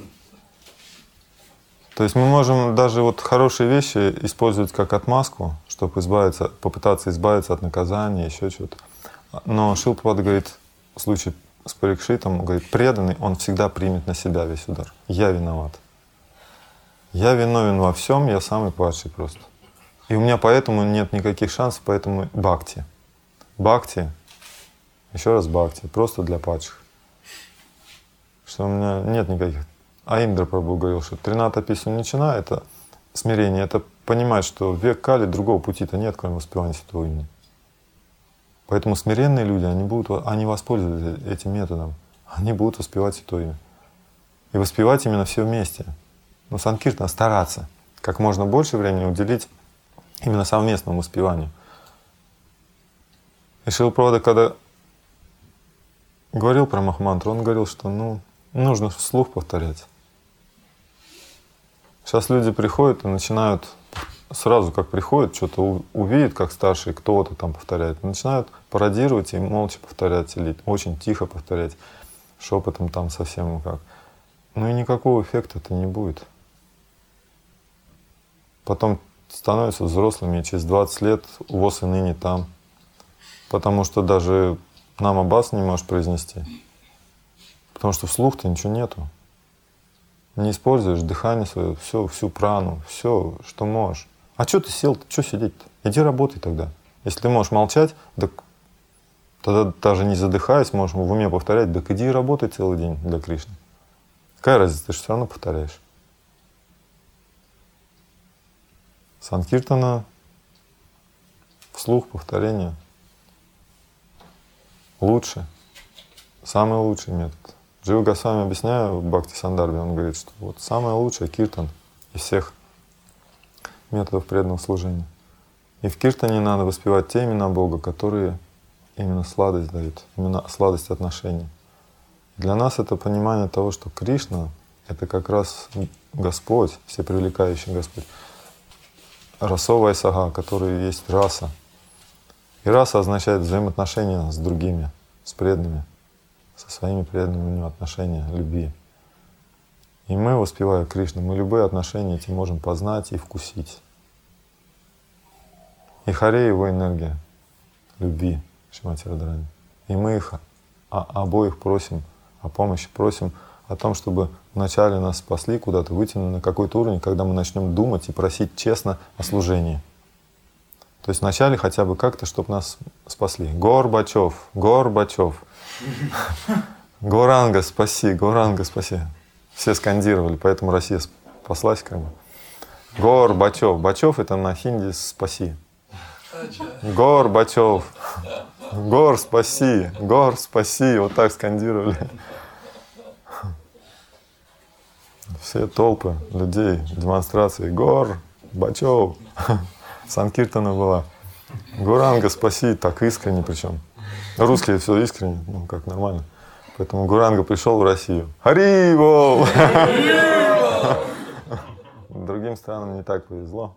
То есть мы можем даже вот хорошие вещи использовать как отмазку, чтобы избавиться, попытаться избавиться от наказания, еще чего-то. Но Шрила Прабхупада говорит, в случае с Парикшитом, говорит, преданный, он всегда примет на себя весь удар. Я виноват. Я виновен во всем, я самый падший просто. И у меня поэтому нет никаких шансов, поэтому бхакти. Бхакти, еще раз бхакти, просто для падших. Что у меня нет никаких... А Индра Прабху говорил, что Трината Писуничана — это смирение, это понимать, что в век Кали другого пути-то нет, кроме воспевания святого имени. Поэтому смиренные люди, они будут, они воспользуются этим методом. Они будут воспевать святое имя. И воспевать именно все вместе. Ну, санкиртана, стараться как можно больше времени уделить именно совместному воспеванию. И Шрила Прабхупада, когда говорил про Махамантру, он говорил, что ну, нужно вслух повторять. Сейчас люди приходят и начинают, сразу как приходят, что-то увидят, как старший кто-то там повторяет, начинают пародировать и молча повторять, или очень тихо повторять, шепотом там совсем как. Ну и никакого эффекта это не будет. Потом становятся взрослыми, и через двадцать лет ВОС и ныне там. Потому что даже намабас не можешь произнести. Потому что вслух-то ничего нету. Не используешь дыхание свое, все, всю прану, все, что можешь. А что ты сел-то, что сидеть-то? Иди работай тогда. Если ты можешь молчать, так тогда даже не задыхаясь, можешь в уме повторять, так иди и работай целый день для Кришны. Какая разница, ты же все равно повторяешь. Санкиртана, вслух, повторение лучше, самый лучший метод. Джива Госвами, объясняя в Бхакти Сандарбе, он говорит, что вот самое лучшее киртан из всех методов преданного служения. И в киртане надо воспевать те имена Бога, которые именно сладость дают, именно сладость отношений. Для нас это понимание того, что Кришна — это как раз Господь, всепривлекающий Господь. Расовая сага, который есть раса. И раса означает взаимоотношения с другими, с преданными, со своими преданными у него отношения, любви. И мы, воспевая Кришну, мы любые отношения эти можем познать и вкусить. И Харе — его энергия любви, Шримати Радхарани. И мы их а, обоих просим о помощи, просим о том, чтобы вначале нас спасли, куда-то вытянули на какой-то уровень, когда мы начнем думать и просить честно о служении. То есть вначале хотя бы как-то, чтобы нас спасли. Горбачев, Горбачев, Горанга, спаси, Горанга, спаси. Все скандировали, поэтому Россия спаслась как бы. Горбачев. Бачев — это на хинди «спаси». Горбачев. Гор, спаси, Гор, спаси. Вот так скандировали. Все толпы людей, демонстрации. Гор, Бачев. Санкиртана была. Гуранга, спаси, так искренне причем. Русские все искренне, ну как нормально. Поэтому Гуранга пришел в Россию. Хари-бол! Другим странам не так повезло.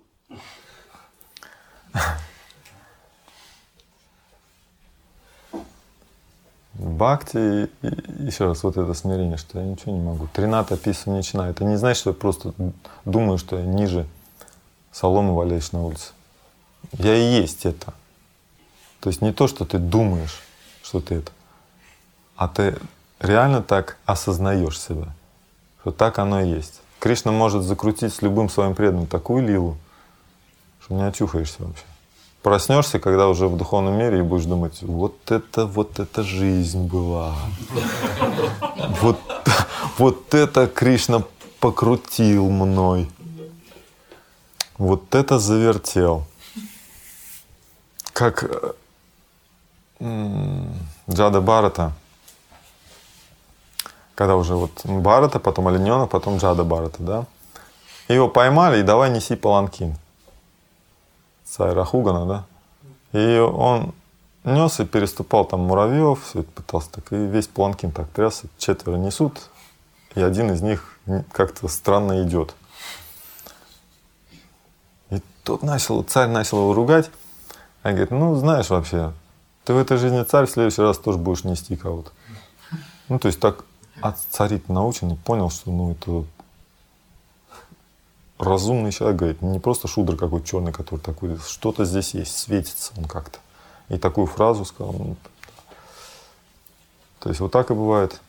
Бхакти, еще раз, вот это смирение, что я ничего не могу. Трината Писуничана. Это не значит, что я просто думаю, что я ниже соломы валяешь на улице. Я и есть это. То есть не то, что ты думаешь, что ты это, а ты реально так осознаешь себя, что так оно и есть. Кришна может закрутить с любым своим преданным такую лилу, что не очухаешься вообще. Проснешься, когда уже в духовном мире, и будешь думать, вот это, вот эта жизнь была. Вот, вот это Кришна покрутил мной. Вот это завертел. Как Джада Бхарата, когда уже вот Бхарата, потом олененок, потом Джада Бхарата, да? Его поймали и давай неси паланкин. Царь Рахугана, да? И он нес и переступал там муравьев, все это пытался так, и весь паланкин так тряс, четверо несут, и один из них как-то странно идет. И тот начал, царь начал его ругать, а говорит, ну знаешь вообще, ты в этой жизни царь, в следующий раз тоже будешь нести кого-то. Ну то есть так от царит научен и понял, что ну это разумный человек, говорит, не просто шудр какой-то черный, который такой, что-то здесь есть, светится он как-то. И такую фразу сказал. Ну, то есть вот так и бывает,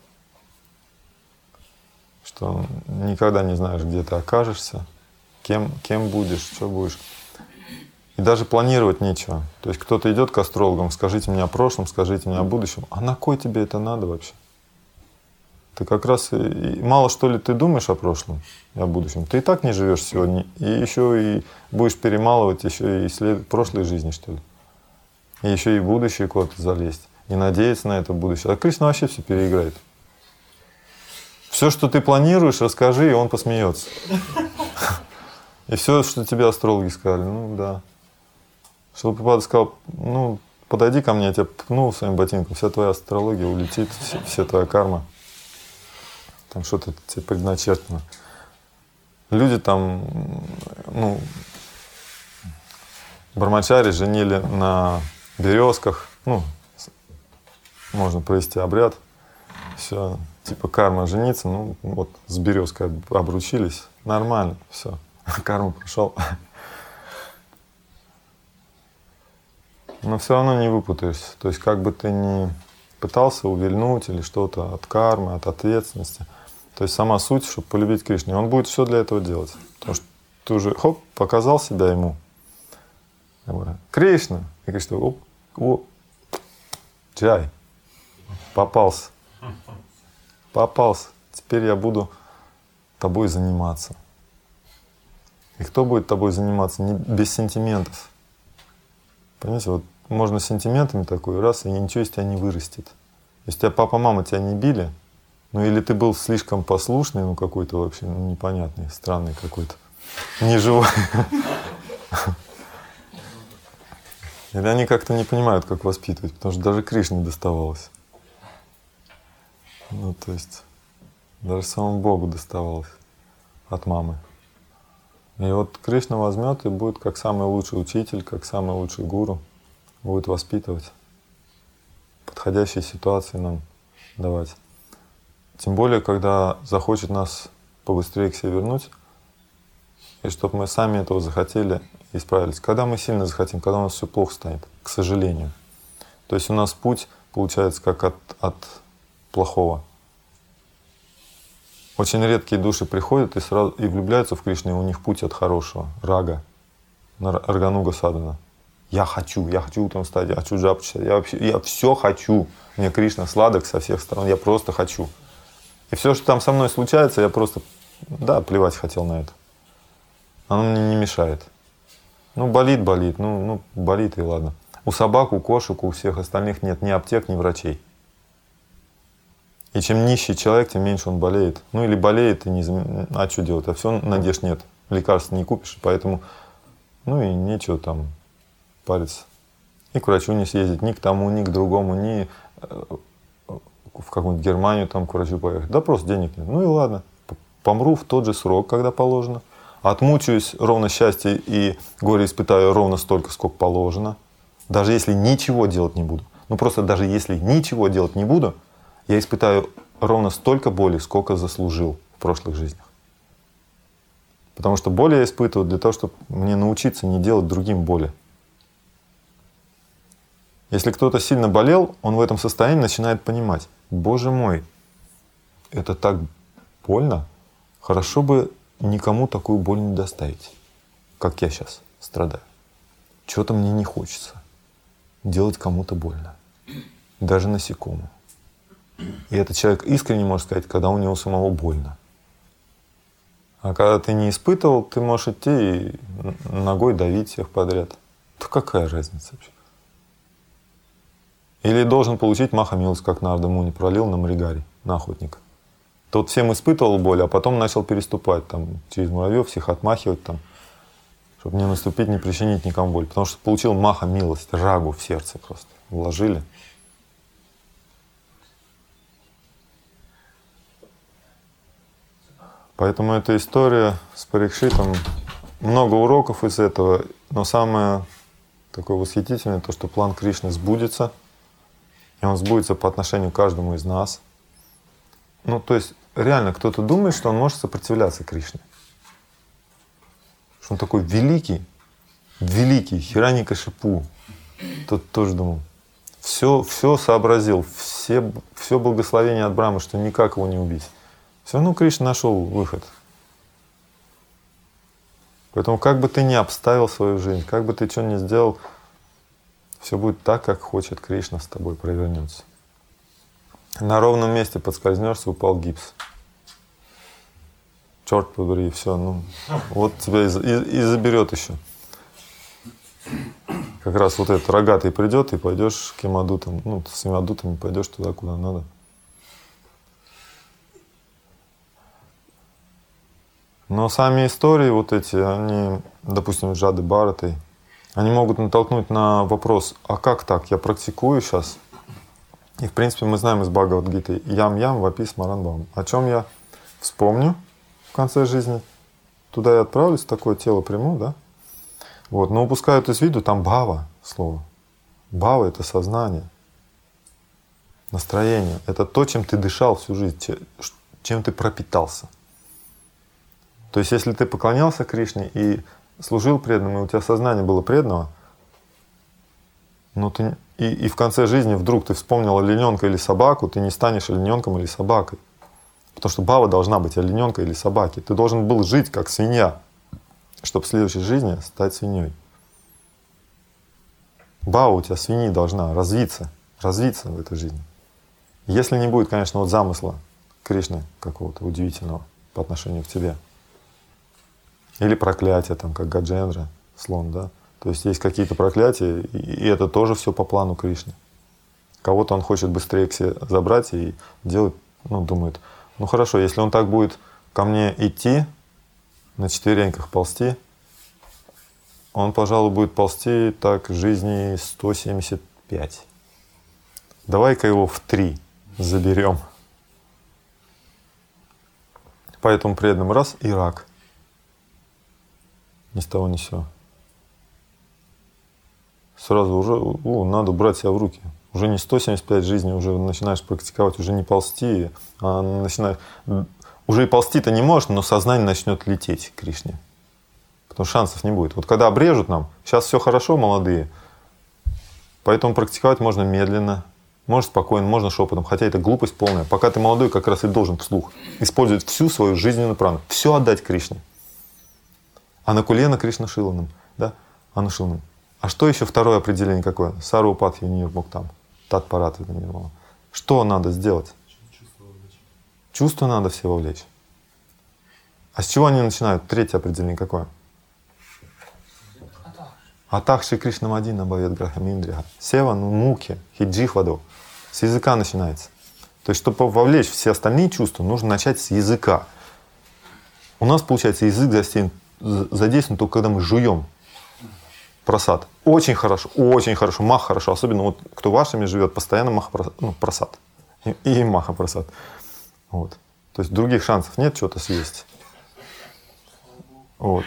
что никогда не знаешь, где ты окажешься, кем, кем будешь, что будешь. И даже планировать нечего. То есть кто-то идет к астрологам, скажите мне о прошлом, скажите мне о будущем. А на кой тебе это надо вообще? Ты как раз и, и мало что ли ты думаешь о прошлом и о будущем. Ты и так не живешь сегодня, и еще и будешь перемалывать еще и след... прошлой жизни, что ли. И еще и в будущее куда-то залезть. И надеяться на это будущее. А Кришна вообще все переиграет. Все, что ты планируешь, расскажи, и он посмеется. И все, что тебе астрологи сказали, ну да. Шилапрапада сказал, ну, подойди ко мне, я тебя пну своим ботинком, вся твоя астрология улетит, вся, вся твоя карма. Там что-то тебе предначертано. Люди там, ну, брамачари женили на березках, ну, можно провести обряд, все, типа карма жениться, ну, вот с березкой обручились, нормально, все, карма прошел. Но все равно не выпутаешься. То есть как бы ты ни пытался увильнуть или что-то от кармы, от ответственности. То есть сама суть, чтобы полюбить Кришну, он будет все для этого делать. Потому что ты уже, хоп, показал себя ему. Кришна. И Кришна, оп, оп, джай. Попался. Попался. Теперь я буду тобой заниматься. И кто будет тобой заниматься? Не, без сентиментов. Понимаете, вот можно сентиментами такой раз, и ничего из тебя не вырастет. Если тебя папа, мама тебя не били, ну или ты был слишком послушный, ну какой-то вообще ну, непонятный, странный какой-то, неживой. Или они как-то не понимают, как воспитывать, потому что даже Кришне доставалось. Ну то есть даже самому Богу доставалось от мамы. И вот Кришна возьмет и будет как самый лучший учитель, как самый лучший гуру, будет воспитывать, подходящие ситуации нам давать. Тем более, когда захочет нас побыстрее к себе вернуть, и чтобы мы сами этого захотели и справились. Когда мы сильно захотим, когда у нас все плохо станет, к сожалению. То есть у нас путь получается как от, от плохого. Очень редкие души приходят и сразу и влюбляются в Кришну, и у них путь от хорошего, рага, рагануга садхана. Я хочу, я хочу там стать, я хочу джапу читать, я вообще, я все хочу. Мне Кришна сладок со всех сторон, я просто хочу. И все, что там со мной случается, я просто, да, плевать хотел на это. Оно мне не мешает. Ну, болит, болит, ну, ну болит и ладно. У собак, у кошек, у всех остальных нет ни аптек, ни врачей. И чем нищий человек, тем меньше он болеет. Ну или болеет и не... А что делать? А все надежд нет. Лекарств не купишь, поэтому... Ну и нечего там париться. И к врачу не съездить, ни к тому, ни к другому, ни в какую-нибудь Германию там к врачу поехать. Да просто денег нет. Ну и ладно. Помру в тот же срок, когда положено. Отмучаюсь ровно счастье и горе испытаю ровно столько, сколько положено. Даже если ничего делать не буду. Ну просто даже если ничего делать не буду, я испытаю ровно столько боли, сколько заслужил в прошлых жизнях. Потому что боль я испытываю для того, чтобы мне научиться не делать другим боли. Если кто-то сильно болел, он в этом состоянии начинает понимать: Боже мой, это так больно, хорошо бы никому такую боль не доставить, как я сейчас страдаю. Чего-то мне не хочется делать кому-то больно, даже насекомому. И этот человек искренне может сказать, когда у него самого больно. А когда ты не испытывал, ты можешь идти и ногой давить всех подряд. То какая разница вообще? Или должен получить маха-милость, как Нарада Муни пролил на Мригари, на охотника. Тот всем испытывал боль, а потом начал переступать там, через муравьев, всех отмахивать, там, чтобы не наступить, не причинить никому боль. Потому что получил маха-милость, рагу в сердце просто вложили. Поэтому эта история с Парикшитом, много уроков из этого, но самое такое восхитительное, то, что план Кришны сбудется, и он сбудется по отношению к каждому из нас. Ну, то есть, реально, кто-то думает, что он может сопротивляться Кришне. Что он такой великий, великий, Хираньякашипу. Тот тоже думал, все, все сообразил, все, все благословения от Брамы, что никак его не убить. Все равно Кришна нашел выход. Поэтому как бы ты ни обставил свою жизнь, как бы ты что ни сделал, все будет так, как хочет Кришна с тобой провернется. На ровном месте подскользнешься, упал гипс. Черт побери, все, ну вот тебя и, и, и заберет еще. Как раз вот этот рогатый придет, и пойдешь к Ямадутам, ну, с Ямадутами пойдешь туда, куда надо. Но сами истории вот эти, они, допустим, Джады Бхараты, они могут натолкнуть на вопрос, а как так, я практикую сейчас? И в принципе мы знаем из Бхагавад-гиты ям-ям вапи смаранбам. О чем я вспомню в конце жизни, туда я отправлюсь, такое тело приму, да? Вот, но упускают из виду там бхава слово. Бхава — это сознание, настроение. Это то, чем ты дышал всю жизнь, чем ты пропитался. То есть, если ты поклонялся Кришне и служил преданным, и у тебя сознание было преданного, но ты, и, и в конце жизни вдруг ты вспомнил олененка или собаку, ты не станешь олененком или собакой. Потому что бхава должна быть олененка или собаки. Ты должен был жить как свинья, чтобы в следующей жизни стать свиньей. Бхава у тебя свиньи должна развиться, развиться в этой жизни. Если не будет, конечно, вот замысла Кришны какого-то удивительного по отношению к тебе. Или проклятие, там, как Гаджендра, слон, да. То есть есть какие-то проклятия, и это тоже все по плану Кришны. Кого-то он хочет быстрее к себе забрать и делает, ну, думает, ну хорошо, если он так будет ко мне идти, на четвереньках ползти, он, пожалуй, будет ползти так жизни сто семьдесят пять. Давай-ка его в три заберем. Поэтому преданным раз и рак. Ни с того ни с сего. Сразу уже о, надо брать себя в руки. Уже не сто семьдесят пять жизней, уже начинаешь практиковать, уже не ползти, а начинаешь... Уже и ползти-то не можешь, но сознание начнет лететь к Кришне. Потому что шансов не будет. Вот когда обрежут нам, сейчас все хорошо, молодые, поэтому практиковать можно медленно, можно спокойно, можно шепотом, хотя это глупость полная. Пока ты молодой, как раз и должен вслух использовать всю свою жизненную прану, все отдать Кришне. Анакулена Кришна Шиланам, да? Анушиланам. А что еще второе определение какое? Сарвападхи нирмуктам, татпарат это нирмала. Что надо сделать? Чувства надо все вовлечь. А с чего они начинают? Третье определение какое? Атахши Кришна Мадина Бавет Грахам Индриха. Сева, ну, муки, хиджихваду. С языка начинается. То есть, чтобы вовлечь все остальные чувства, нужно начать с языка. У нас, получается, язык задействован только когда мы жуем прасад. Очень хорошо, очень хорошо, маха хорошо. Особенно вот кто в ашраме живет, постоянно маха ну, прасад. И, и маха прасад. Вот. То есть других шансов нет что-то съесть. Вот.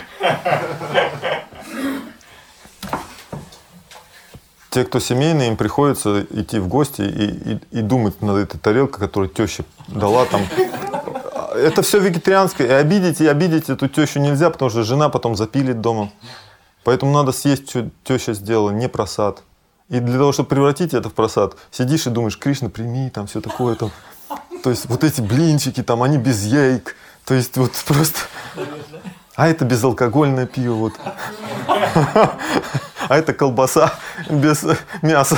Те, кто семейные, им приходится идти в гости и, и, и думать над этой тарелкой, которую теща дала там. Это все вегетарианское. И обидеть, и обидеть эту тещу нельзя, потому что жена потом запилит дома. Поэтому надо съесть, что теща сделала, не прасад. И для того, чтобы превратить это в прасад, сидишь и думаешь, Кришна, прими, там все такое там. То есть вот эти блинчики, там, они без яйк. То есть вот просто... А это безалкогольное пиво, вот. А это колбаса без мяса.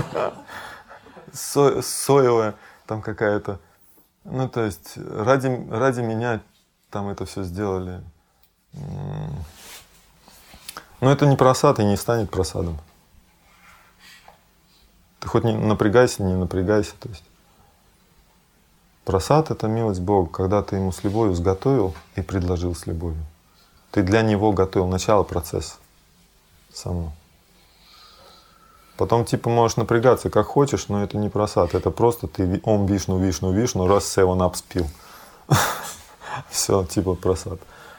Со, соевая там какая-то. Ну, то есть ради, ради меня там это все сделали. Но это не прасад и не станет прасадом. Ты хоть не напрягайся, не напрягайся. То есть прасад — это милость Бога, когда ты ему с любовью сготовил и предложил с любовью. Ты для него готовил начало процесса само. Потом типа можешь напрягаться как хочешь, но это не прасад. Это просто ты ом вишну, вишну, вишну, раз севен ап спил. Все, типа прасад.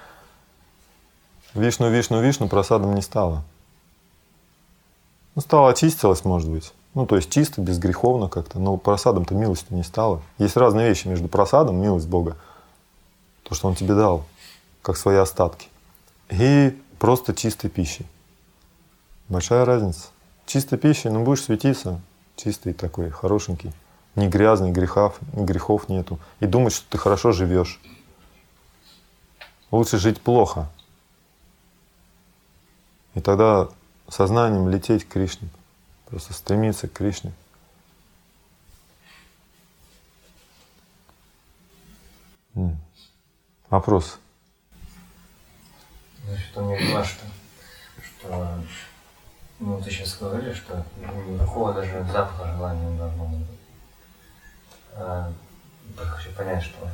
Вишну, вишну, вишну прасадом не стало. Ну, стало, очистилось, может быть. Ну, то есть чисто, безгреховно как-то, но прасадом-то милостью не стало. Есть разные вещи между прасадом, милость Бога, то, что Он тебе дал, как свои остатки, и просто чистой пищей. Большая разница. Чистой пищей, ну, будешь светиться, чистый такой, хорошенький, не грязный, грехов, грехов нету. И думать, что ты хорошо живешь. Лучше жить плохо, И тогда сознанием лететь к Кришне, просто стремиться к Кришне. М. Вопрос? Значит, у меня была, что, что ну, ты сейчас говорили, что никакого даже запаха желания не должно быть. А, я хочу понять, что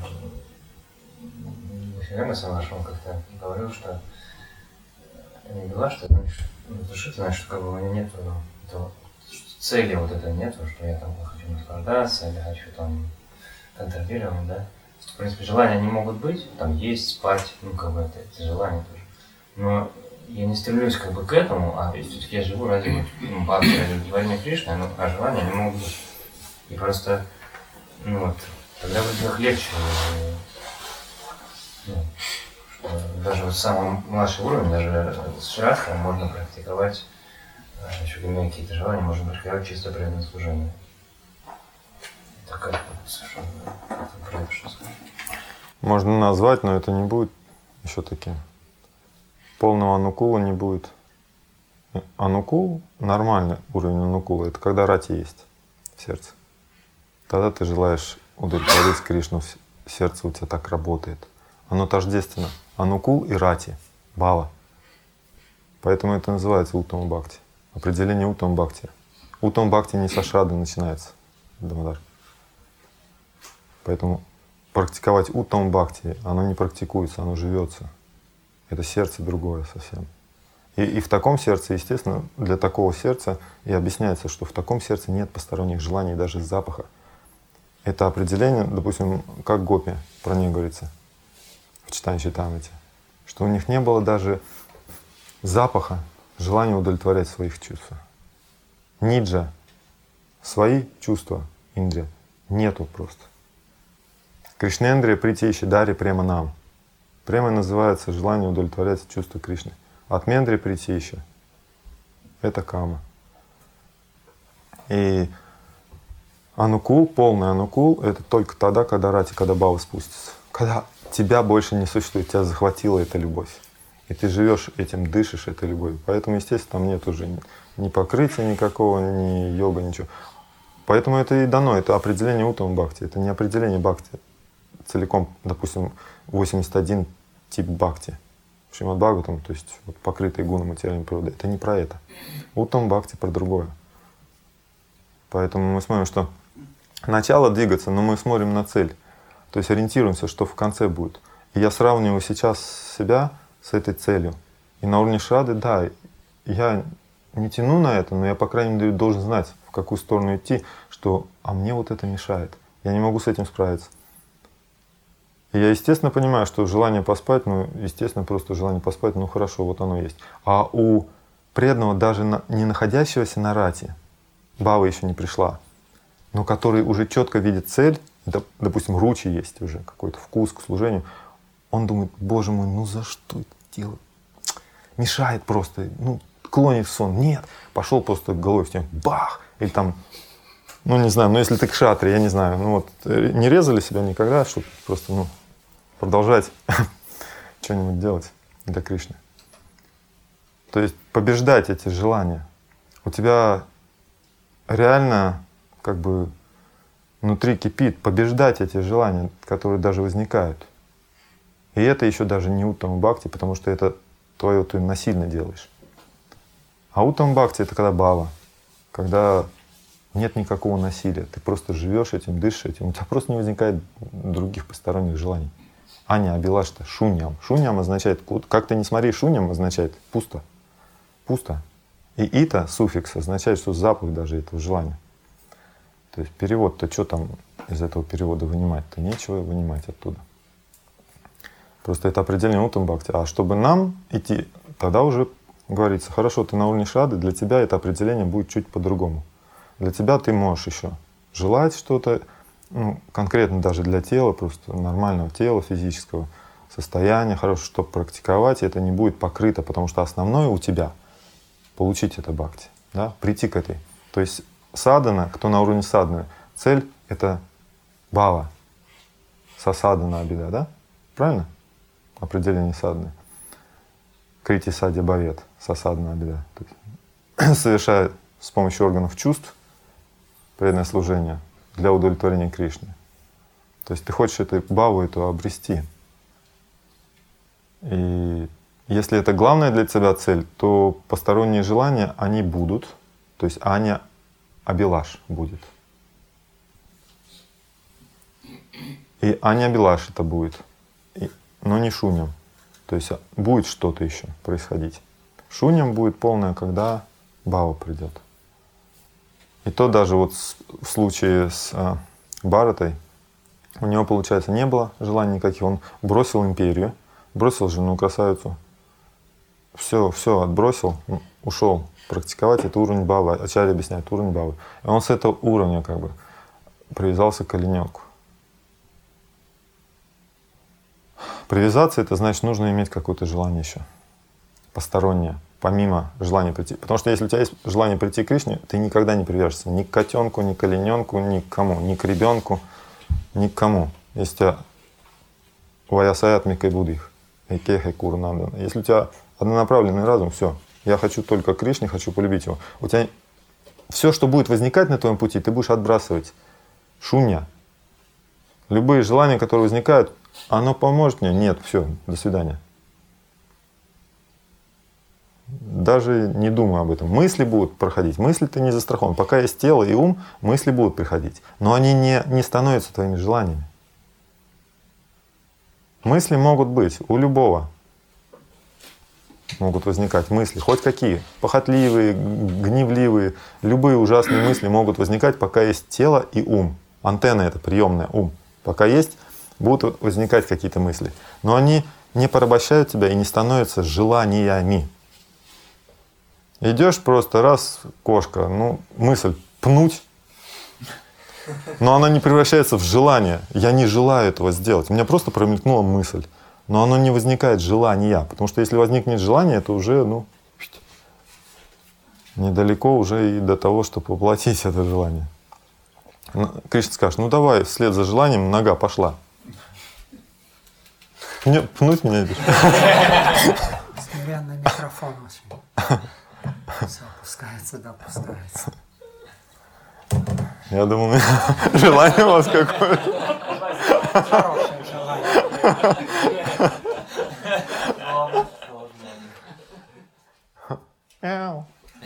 Филимон сам нашел, как-то говорил, что не была, что значит, ну, что ты знаешь, что как бы у меня нет этого, цели вот этой нету, что я там хочу наслаждаться или хочу там контролировать, да. В принципе, желания они могут быть, там есть, спать, ну как бы это, это желания тоже. Но я не стремлюсь как бы к этому, а все-таки я живу ради ну, бхакти, ради удовлетворения Кришны, но, а желания не могут быть. И просто, ну вот, тогда будет легче, ну, что даже вот самый младший уровень, даже с шрадхой можно практиковать, еще имея какие-то желания, можно практиковать чисто преданное служение. Это как совершенно про это что сказать? Можно назвать, но это не будет еще таким. Полного анукула не будет. Анукул, нормальный уровень анукула, это когда рати есть в сердце. Тогда ты желаешь удовлетворить Кришну, сердце у тебя так работает. Оно тождественно. Анукул и рати, бхава. Поэтому это называется уттама бхакти. Определение уттама бхакти. Уттама бхакти не со шрады начинается, Дамодар. Поэтому практиковать уттама бхакти, оно не практикуется, оно живется. Это сердце другое совсем. И, и в таком сердце, естественно, для такого сердца и объясняется, что в таком сердце нет посторонних желаний, даже запаха. Это определение, допустим, как гопи, про нее говорится в читании Чайтамрити, что у них не было даже запаха, желания удовлетворять своих чувств. Ниджа, свои чувства, индрия, нету просто. Кришнендрия притищи дари према нам. Према называется желание удовлетворять чувства Кришны. Атмендри притища — это кама. И анукул, полный анукул — это только тогда, когда рати, когда бхава спустится. Когда тебя больше не существует, тебя захватила эта любовь. И ты живешь этим, дышишь этой любовью. Поэтому, естественно, там нет уже ни покрытия никакого, ни йога, ничего. Поэтому это и дано, это определение уттама бхакти. Это не определение бхакти целиком, допустим, восемьдесят один тип бхакти. Шримад Бхагаватам, то есть вот, покрытые гуны материальной природы. Это не про это. Уттама бхакти про другое. Поэтому мы смотрим, что начало двигаться, но мы смотрим на цель. То есть ориентируемся, что в конце будет. И я сравниваю сейчас себя с этой целью. И на уровне шрады, да, я не тяну на это, но я, по крайней мере, должен знать, в какую сторону идти, что а мне вот это мешает. Я не могу с этим справиться. И я, естественно, понимаю, что желание поспать, ну, естественно, просто желание поспать, ну, хорошо, вот оно есть. А у преданного, даже на, не находящегося на рати, бхава еще не пришла, но который уже четко видит цель, допустим, ручи есть уже, какой-то вкус к служению, он думает, боже мой, ну за что это делать? Мешает просто, ну, клонит в сон. Нет, пошел просто головой в стену, бах! Или там, ну, не знаю, ну, если ты кшатри, я не знаю, ну, вот, не резали себя никогда, чтобы просто, ну, продолжать что-нибудь делать для Кришны. То есть побеждать эти желания. У тебя реально, как бы, внутри кипит, побеждать эти желания, которые даже возникают. И это еще даже не уттама бхакти, потому что это твое ты насильно делаешь. А уттама бхакти — это когда бхава, когда нет никакого насилия. Ты просто живешь этим, дышишь этим, у тебя просто не возникает других посторонних желаний. Аня абилашта, шуньям. Шуньям означает, как ты не смотри, шуньям означает пусто. Пусто. И ита, суффикс, означает, что запах даже этого желания. То есть перевод-то что там из этого перевода вынимать-то? Нечего вынимать оттуда. Просто это определение уттама бхакти. А чтобы нам идти, тогда уже говорится, хорошо, ты на уровне шрады, для тебя это определение будет чуть по-другому. Для тебя ты можешь еще желать что-то, ну, конкретно даже для тела, просто нормального тела, физического состояния, хорошего, чтобы практиковать, это не будет покрыто, потому что основное у тебя — получить это бхакти, да, прийти к этой. То есть садхана, кто на уровне садханы, цель — это бхава, сасадхана абида, да? Правильно? Определение садханы. Крити садья бхавет. сасадна беда. Совершая с помощью органов чувств преданное служение для удовлетворения Кришны. То есть ты хочешь эту бхаву эту обрести. И если это главная для тебя цель, то посторонние желания, они будут. То есть аня абилаш будет. И аня абилаш это будет. И, но не шуням. То есть будет что-то еще происходить. Шуням будет полное, когда бхава придет. И то даже вот в случае с а, Бхаратой, у него, получается, не было желаний никаких. Он бросил империю, бросил жену, красавицу. Все, все отбросил, ушел практиковать. Это уровень бхавы. Ачарья объясняет, уровень бхавы. И он с этого уровня как бы привязался к олененку. Привязаться — это значит, нужно иметь какое-то желание еще. Постороннее, помимо желания прийти. Потому что если у тебя есть желание прийти к Кришне, ты никогда не привяжешься ни к котенку, ни к олененку, ни к кому, ни к ребенку, ни к кому. Если у тебя ваясаятмика и буддих, экехай курнандана. Если у тебя однонаправленный разум, все, я хочу только Кришне, хочу полюбить его. У тебя все, что будет возникать на твоем пути, ты будешь отбрасывать. Шунья. Любые желания, которые возникают, оно поможет мне? Нет, все, до свидания. Даже не думаю об этом. Мысли будут проходить. Мысли ты не застрахован. Пока есть тело и ум, мысли будут приходить. Но они не, не становятся твоими желаниями. Мысли могут быть у любого. Могут возникать мысли, хоть какие. Похотливые, гневливые. Любые ужасные мысли могут возникать, пока есть тело и ум. Антенна — это приемная, ум. Пока есть, будут возникать какие-то мысли. Но они не порабощают тебя и не становятся желаниями. Идешь просто раз, кошка, ну, мысль пнуть, но она не превращается в желание. Я не желаю этого сделать. У меня просто промелькнула мысль, но оно не возникает желания. Потому что если возникнет желание, это уже, ну, недалеко уже и до того, чтобы воплотить это желание. Кришна скажет, ну давай, вслед за желанием нога пошла. Не, пнуть меня идешь? Смотря на микрофон очень. Все опускается, да, опускается. Я думал, желание у вас какое-то. Хорошее желание.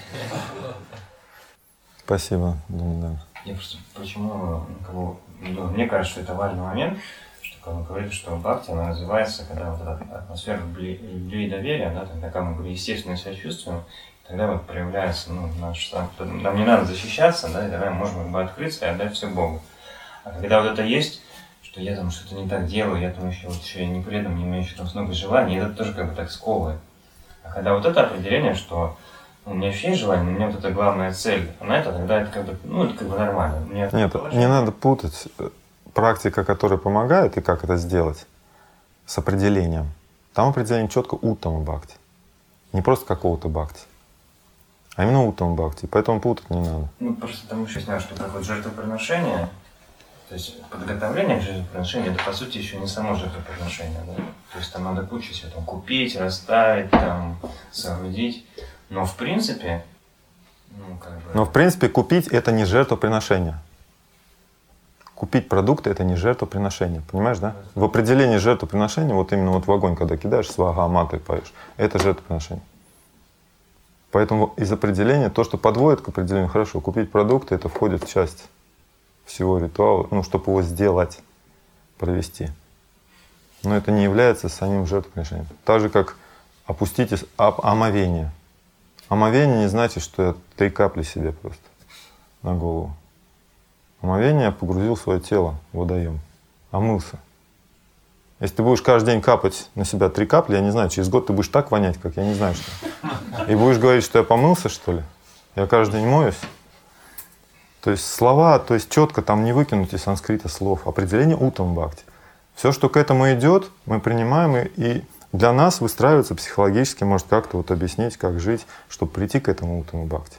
Спасибо, думаю, да. Я просто почему, как бы, ну, мне кажется, что это важный момент, что, как вы говорите, что бхакти, она развивается, когда вот эта атмосфера любви и доверия, да, тогда, как мы говорим, естественно себя чувствуем, тогда вот проявляется, ну, наш, нам не надо защищаться, да, и тогда мы можем как бы открыться и отдать все Богу. А когда вот это есть, что я там что-то не так делаю, я там еще вот еще не при этом не имею еще там много желаний, это тоже как бы так сковывает. А когда вот это определение, что у меня еще есть желание, но у меня вот эта главная цель, а на это тогда это как бы, ну, это как бы нормально. Мне Нет, не надо путать практика, которая помогает, и как это сделать, с определением. Там определение четко уттама бхакти. Не просто какого-то бхакти, а именно уттама бхакти. Поэтому путать не надо. Ну, просто потому что я знаю, что такое жертвоприношение, то есть подготовление к жертвоприношению, это по сути еще не само жертвоприношение, да? То есть там надо кучу всего там купить, расставить, там, соорудить. Но в принципе, ну, как бы... Но в принципе купить — это не жертвоприношение. Купить продукты — это не жертвоприношение. Понимаешь, да? В определении жертвоприношения, вот именно вот в огонь, когда кидаешь, свага, аматы поешь, это жертвоприношение. Поэтому из определения, то, что подводит к определению, хорошо, купить продукты — это входит в часть всего ритуала, ну, чтобы его сделать, провести. Но это не является самим жертвоприношением. Так же, как опустите омовение. Омовение не значит, что я три капли себе просто на голову. Омовение я погрузил в свое тело в водоем, омылся. Если ты будешь каждый день капать на себя три капли, я не знаю, через год ты будешь так вонять, как я не знаю что. И будешь говорить, что я помылся, что ли? Я каждый день моюсь. То есть слова, то есть четко там не выкинуть из санскрита слов. Определение уттама бхакти. Все, что к этому идет, мы принимаем, и, и для нас выстраивается психологически, может как-то вот объяснить, как жить, чтобы прийти к этому уттама бхакти.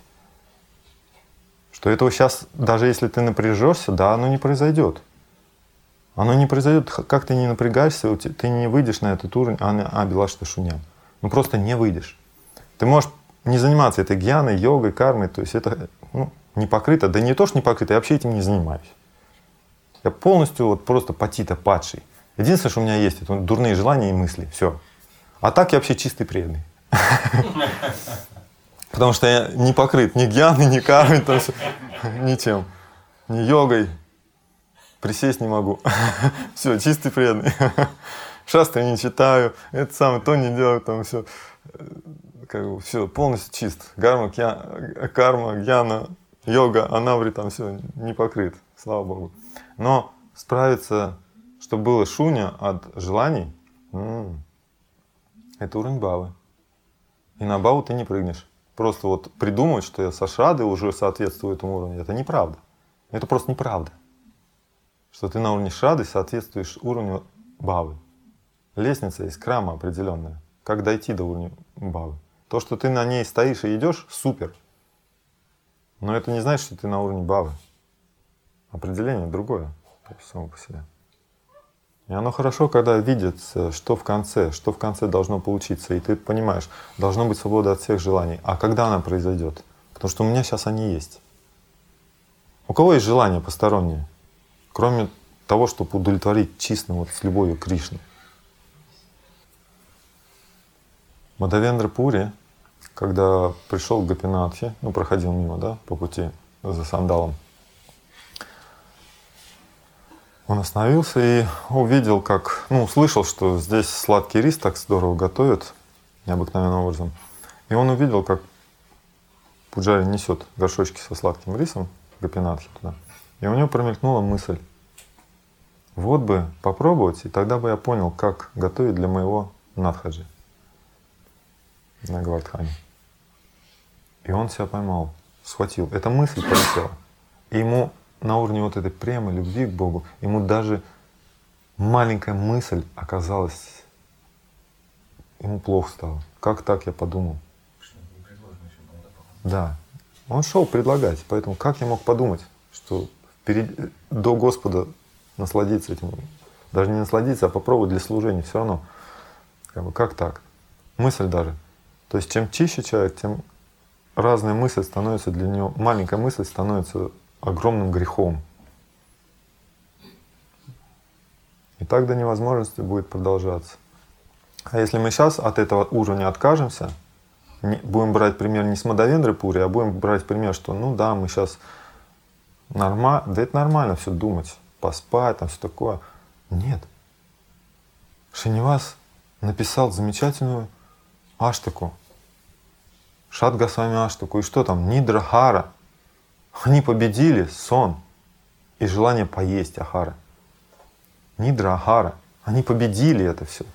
Что этого сейчас, даже если ты напряжешься, да, оно не произойдет. Оно не произойдет, как ты не напрягаешься, ты не выйдешь на этот уровень, а абилашта шуньям. Ну просто не выйдешь. Ты можешь не заниматься этой гьяной, йогой, кармой, то есть это ну, не покрыто. Да не то, что не покрыто, я вообще этим не занимаюсь. Я полностью вот просто патита, падший. Единственное, что у меня есть, это дурные желания и мысли. Все. А так я вообще чистый преданный. Потому что я не покрыт ни гьяной, ни кармой, то есть ничем. Ни йогой. Присесть не могу. Все, чистый преданный. Шастры не читаю, это самое, то не делаю, там все. Как бы все, полностью чист. Гарма, кья, карма, гьяна, йога, анаври, там все не покрыт, слава Богу. Но справиться, чтобы было шуня от желаний, м-м, это уровень бхавы. И на бхаву ты не прыгнешь. Просто вот придумывать, что я со шрадой уже соответствую этому уровню, это неправда. Это просто неправда. Что ты на уровне шрады соответствуешь уровню бхавы. Лестница есть крама определенная. Как дойти до уровня бхавы. То, что ты на ней стоишь и идешь, супер. Но это не значит, что ты на уровне бхавы. Определение другое само по себе. И оно хорошо, когда видится, что в конце, что в конце должно получиться. И ты понимаешь, должна быть свобода от всех желаний. А когда она произойдет? Потому что у меня сейчас они есть. У кого есть желания посторонние? Кроме того, чтобы удовлетворить чисто вот с любовью Кришны. Мадхавендра Пури, когда пришел к Гопинатхе, ну, проходил мимо, да, по пути за сандалом, он остановился и увидел, как, ну, услышал, что здесь сладкий рис так здорово готовят, необыкновенным образом. И он увидел, как пуджари несет горшочки со сладким рисом Гопинатхе туда. И у него промелькнула мысль: вот бы попробовать, и тогда бы я понял, как готовить для моего надхаджи на Гавардхане. И он себя поймал, схватил. Эта мысль полетела. И ему на уровне вот этой премы, любви к Богу, ему даже маленькая мысль оказалась, ему плохо стало. Как так, я подумал. Да. Он шел предлагать. Поэтому как я мог подумать, что впереди, до Господа насладиться этим? Даже не насладиться, а попробовать для служения. Все равно. Как бы, как так? Мысль даже. То есть чем чище человек, тем разная мысль становится для него, маленькая мысль становится огромным грехом. И так до невозможности будет продолжаться. А если мы сейчас от этого уровня откажемся, не, будем брать пример не с Мадхавендры Пури, а будем брать пример, что ну да, мы сейчас нормально, да это нормально все думать, поспать, там все такое. Нет. Шринивас написал замечательную аштаку. Шат Госвами аштаку. И что там? Нидра-хара. Они победили сон и желание поесть ахара. Нидра-ахара. Они победили это все.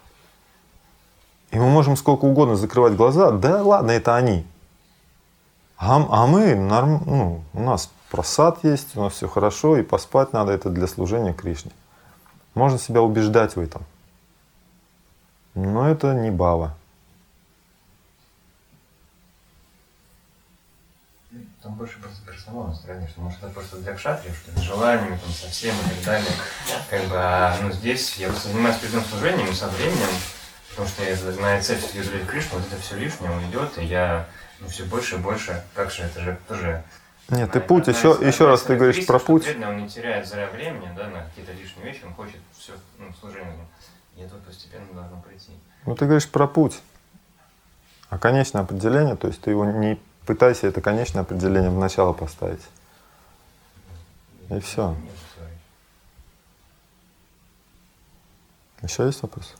И мы можем сколько угодно закрывать глаза. Да ладно, это они. А, а мы, норм, ну, у нас просад есть, у нас все хорошо, и поспать надо, это для служения Кришне. Можно себя убеждать в этом. Но это не бхава. Там больше просто персонал настроение, что может это просто для кшатриев, что с желаниями, там, совсем и так далее. Как бы, а, ну, здесь я просто занимаюсь преданным служением и со временем, потому что я знаю цель, что я Кришну, вот это все лишнее уйдет, и я ну, все больше и больше, как же, это же тоже... Нет, ты путь, еще, еще раз ты говоришь про путь. Он не теряет зря времени, да, на какие-то лишние вещи, он хочет все, ну, служение, и это постепенно должно прийти. Ну, ты говоришь про путь. А конечное определение, то есть ты его не пытайся это конечное определение в начало поставить. И все. Еще есть вопрос?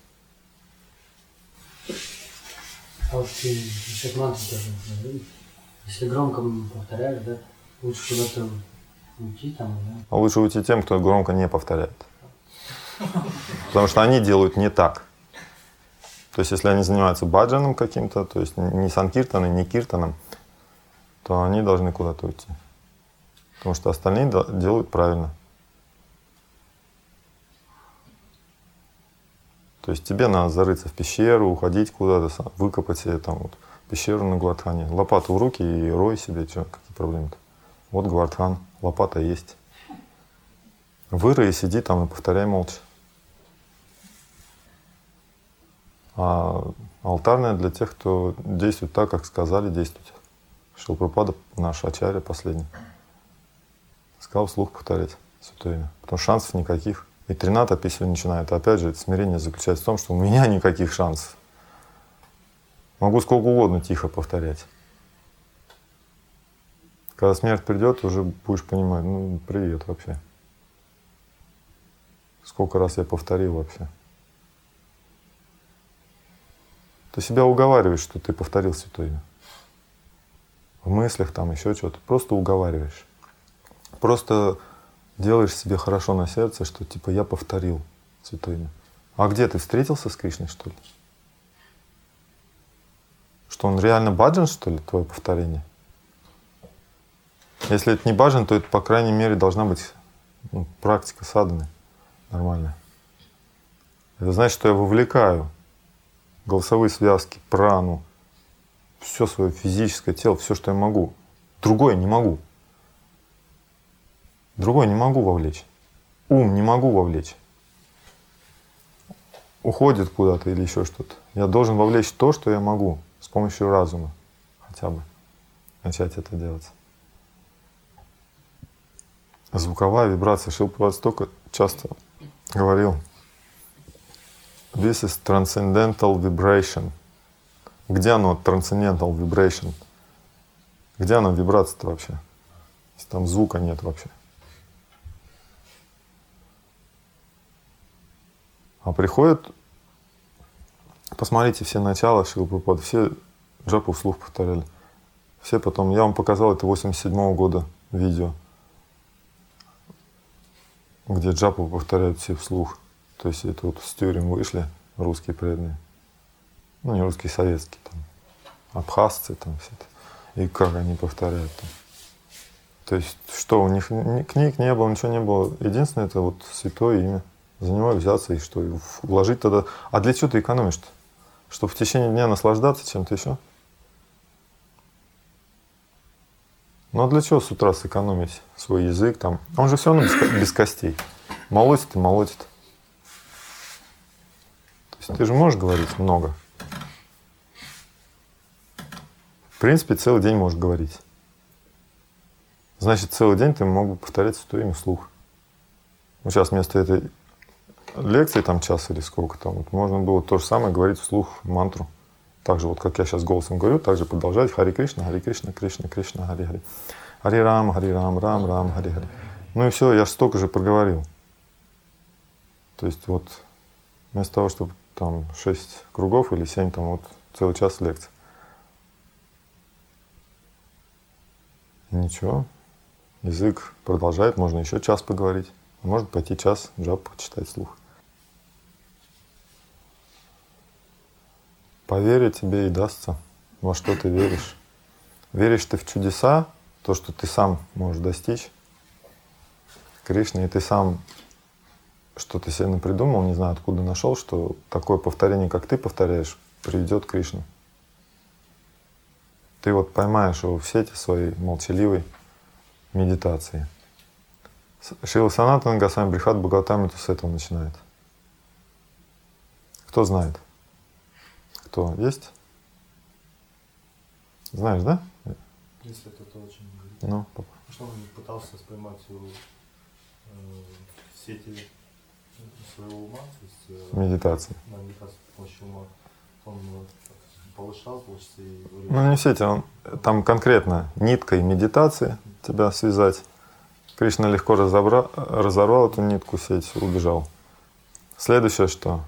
А вот ты насчет мантры тоже говорил. Если громко повторяешь, да, лучше куда-то уйти там, да? А лучше уйти тем, кто громко не повторяет. Потому что они делают не так. То есть, если они занимаются баджаном каким-то, то есть не санкиртаном, не киртаном, то они должны куда-то уйти. Потому что остальные делают правильно. То есть тебе надо зарыться в пещеру, уходить куда-то, выкопать себе там вот пещеру на Гавардхане, лопату в руки и рой себе, что, какие проблемы-то. Вот Гавардхан, лопата есть. Вырой и сиди там и повторяй молча. А Алтарная для тех, кто действует так, как сказали действовать. Шрила Прабхупада, наш ачарья последний, сказал вслух повторять святое имя. Потому что шансов никаких. И Тринат описывать начинает. Опять же, это смирение заключается в том, что у меня никаких шансов. Могу сколько угодно тихо повторять. Когда смерть придет, уже будешь понимать, ну, привет вообще. Сколько раз я повторил вообще. Ты себя уговариваешь, что ты повторил святое имя. В мыслях там еще что-то. Просто уговариваешь. Просто делаешь себе хорошо на сердце, что типа я повторил святое имя. А где ты встретился с Кришной, что ли? Что он реально баджан, что ли, твое повторение? Если это не баджан, то это, по крайней мере, должна быть, ну, практика садханы нормальная. Это значит, что я вовлекаю голосовые связки, прану, все свое физическое тело, все, что я могу. Другое не могу. Другое не могу вовлечь. Ум не могу вовлечь. Уходит куда-то или еще что-то. Я должен вовлечь то, что я могу, с помощью разума хотя бы начать это делать. Звуковая вибрация. Шрила Прабхупада столько часто говорил: This is transcendental vibration. Где оно, transcendental vibration? Где оно, вибрация-то вообще? Если там звука нет вообще. А приходят, посмотрите все начала Шрилы Прабхупады, все джапу вслух повторяли. Все потом, я вам показал это восемьдесят седьмого года видео, где джапу повторяют все вслух. То есть это вот с Тюрем вышли русские преданные. Ну, не русские, советские, там, абхазцы, там все это. И как они повторяют там. То есть что, у них ни книг не было, ничего не было. Единственное, это вот святое имя. За него взяться и что, и вложить тогда. А для чего ты экономишь-то? Чтобы в течение дня наслаждаться чем-то еще? Ну а для чего с утра сэкономить свой язык там? Он же все равно без, без костей. Молотит и молотит. То есть ты же можешь говорить много. В принципе, целый день можешь говорить. Значит, целый день ты мог бы повторять святое имя вслух. Ну, сейчас вместо этой лекции, там час или сколько там, вот, можно было то же самое говорить вслух мантру. Так же, вот как я сейчас голосом говорю, так же продолжать Хари Кришна, Хари Кришна, Кришна, Кришна, Хари Хари. Хари Рам, Хари Рам, Рам, Рам, Хари Хари. Ну и все, я же столько же проговорил. То есть вот вместо того, чтобы там шесть кругов или семь, там вот целый час лекции. И ничего, язык продолжает, можно еще час поговорить. Может пойти час джапу читать вслух. По вере тебе и дастся, во что ты веришь. Веришь ты в чудеса, то, что ты сам можешь достичь Кришны, и ты сам что-то себе напридумал, не знаю, откуда нашел, что такое повторение, как ты повторяешь, приведет к Кришне. Ты вот поймаешь его в сети своей молчаливой медитации. Шрила Санатана Госвами Брихат Бхагаватамриту с этого начинает. Кто знает? Кто? Есть? Знаешь, да? Если это то, о чем говорит. Ну, что он пытался поймать его э, в сети своего ума, то есть э, медитация. На медитацию с помощью ума. Он э, повышал, получится, и говорил. Ну, не в сети, он там конкретно ниткой медитации тебя связать. Кришна легко разобра... разорвал эту нитку, сеть, убежал. Следующее что?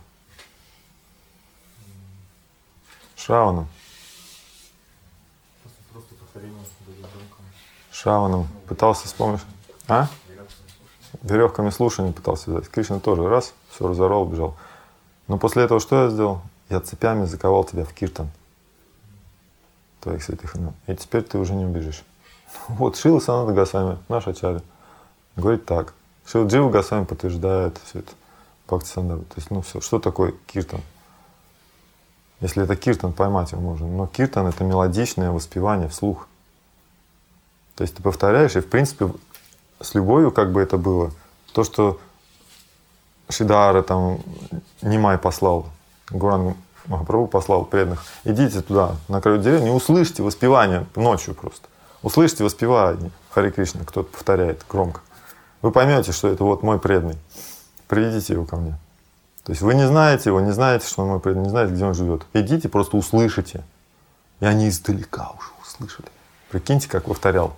Шраваном. Просто, просто повторение с ребенком. Шраваном. Пытался с помощью... А? Веревками слушания пытался связать. Кришна тоже раз, все разорвал, убежал. Но после этого что я сделал? Я цепями заковал тебя в киртан твоих святых имен. И теперь ты уже не убежишь. Вот Шрила Санатана Госвами, наш ачарья, говорит так. Шрила Джива Госвами подтверждает все это. Бхактисиданта. То есть, ну все, что такое киртан? Если это киртан, поймать его можно. Но киртан — это мелодичное воспевание вслух. То есть ты повторяешь, и в принципе с любовью, как бы это было, то, что Шидара там Нимай послал Гурангу Махапрабху послал преданных. Идите туда, на краю деревни, услышьте воспевание ночью просто. Услышьте воспевание Харе Кришна, кто-то повторяет громко. Вы поймете, что это вот мой преданный. Приведите его ко мне. То есть вы не знаете его, не знаете, что он мой преданный, не знаете, где он живет. Идите, просто услышите. И они издалека уже услышали. Прикиньте, как повторял.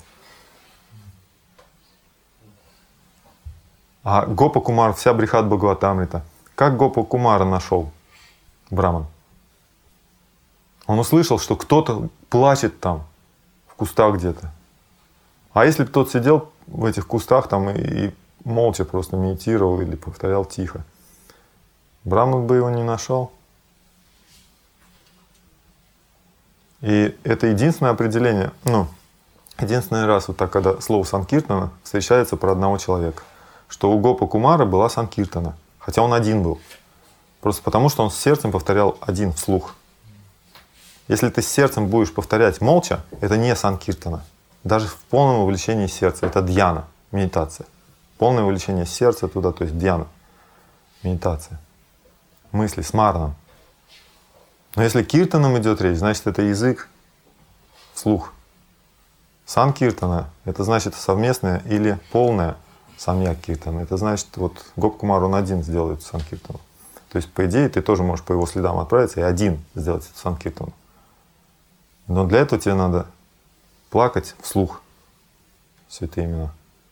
А Гопа Кумар, вся Брихат Бхагаватамрита. Как Гопа Кумара нашел Браман? Он услышал, что кто-то плачет там, в кустах где-то. А если бы тот сидел в этих кустах там и, и молча просто медитировал или повторял тихо, Браман бы его не нашел. И это единственное определение, ну, единственный раз вот так, когда слово Санкиртана встречается про одного человека, что у Гопа Кумара была Санкиртана, хотя он один был. Просто потому, что он с сердцем повторял один вслух. Если ты с сердцем будешь повторять молча, это не Санкиртана. Даже в полном увлечении сердца. Это дьяна, медитация. Полное увлечение сердца туда, то есть дьяна, медитация. Мысли, смарнам. Но если киртаном идет речь, значит это язык, слух. Санкиртана — это значит совместное или полное самьяк киртана. Это значит, вот Гоп Кумар, он один сделает санкиртану. То есть, по идее, ты тоже можешь по его следам отправиться и один сделать эту санкиртану. Но для этого тебе надо плакать вслух святые имена.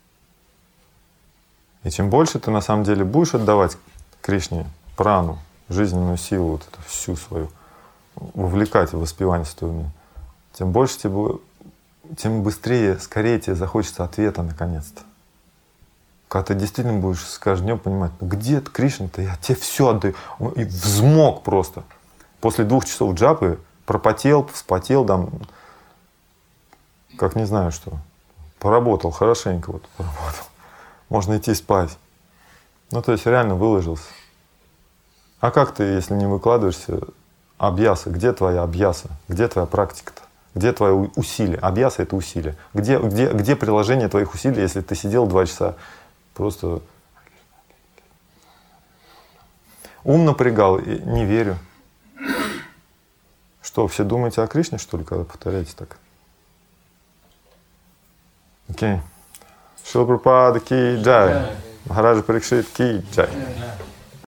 И чем больше ты на самом деле будешь отдавать Кришне прану, жизненную силу, вот эту всю свою, вовлекать в воспевание святого имени, тем больше тебе, тем быстрее, скорее тебе захочется ответа наконец-то. Когда ты действительно будешь с каждым днем понимать, ну где ты, Кришна-то, я тебе все отдаю. И взмок просто. После двух часов джапы пропотел, вспотел, там, как не знаю что. Поработал хорошенько, вот поработал. Можно идти спать. Ну, то есть реально выложился. А как ты, если не выкладываешься, абьяса, где твоя абьяса? Где твоя практика-то? Где твое усилие? Абьяса — это усилие. Где, где, где приложение твоих усилий, если ты сидел два часа, просто ум напрягал, и не верю. Что, все думаете о Кришне, что ли, когда повторяете так? Окей. Шрила Прабхупада ки джай. Махараджа Парикшит ки джай.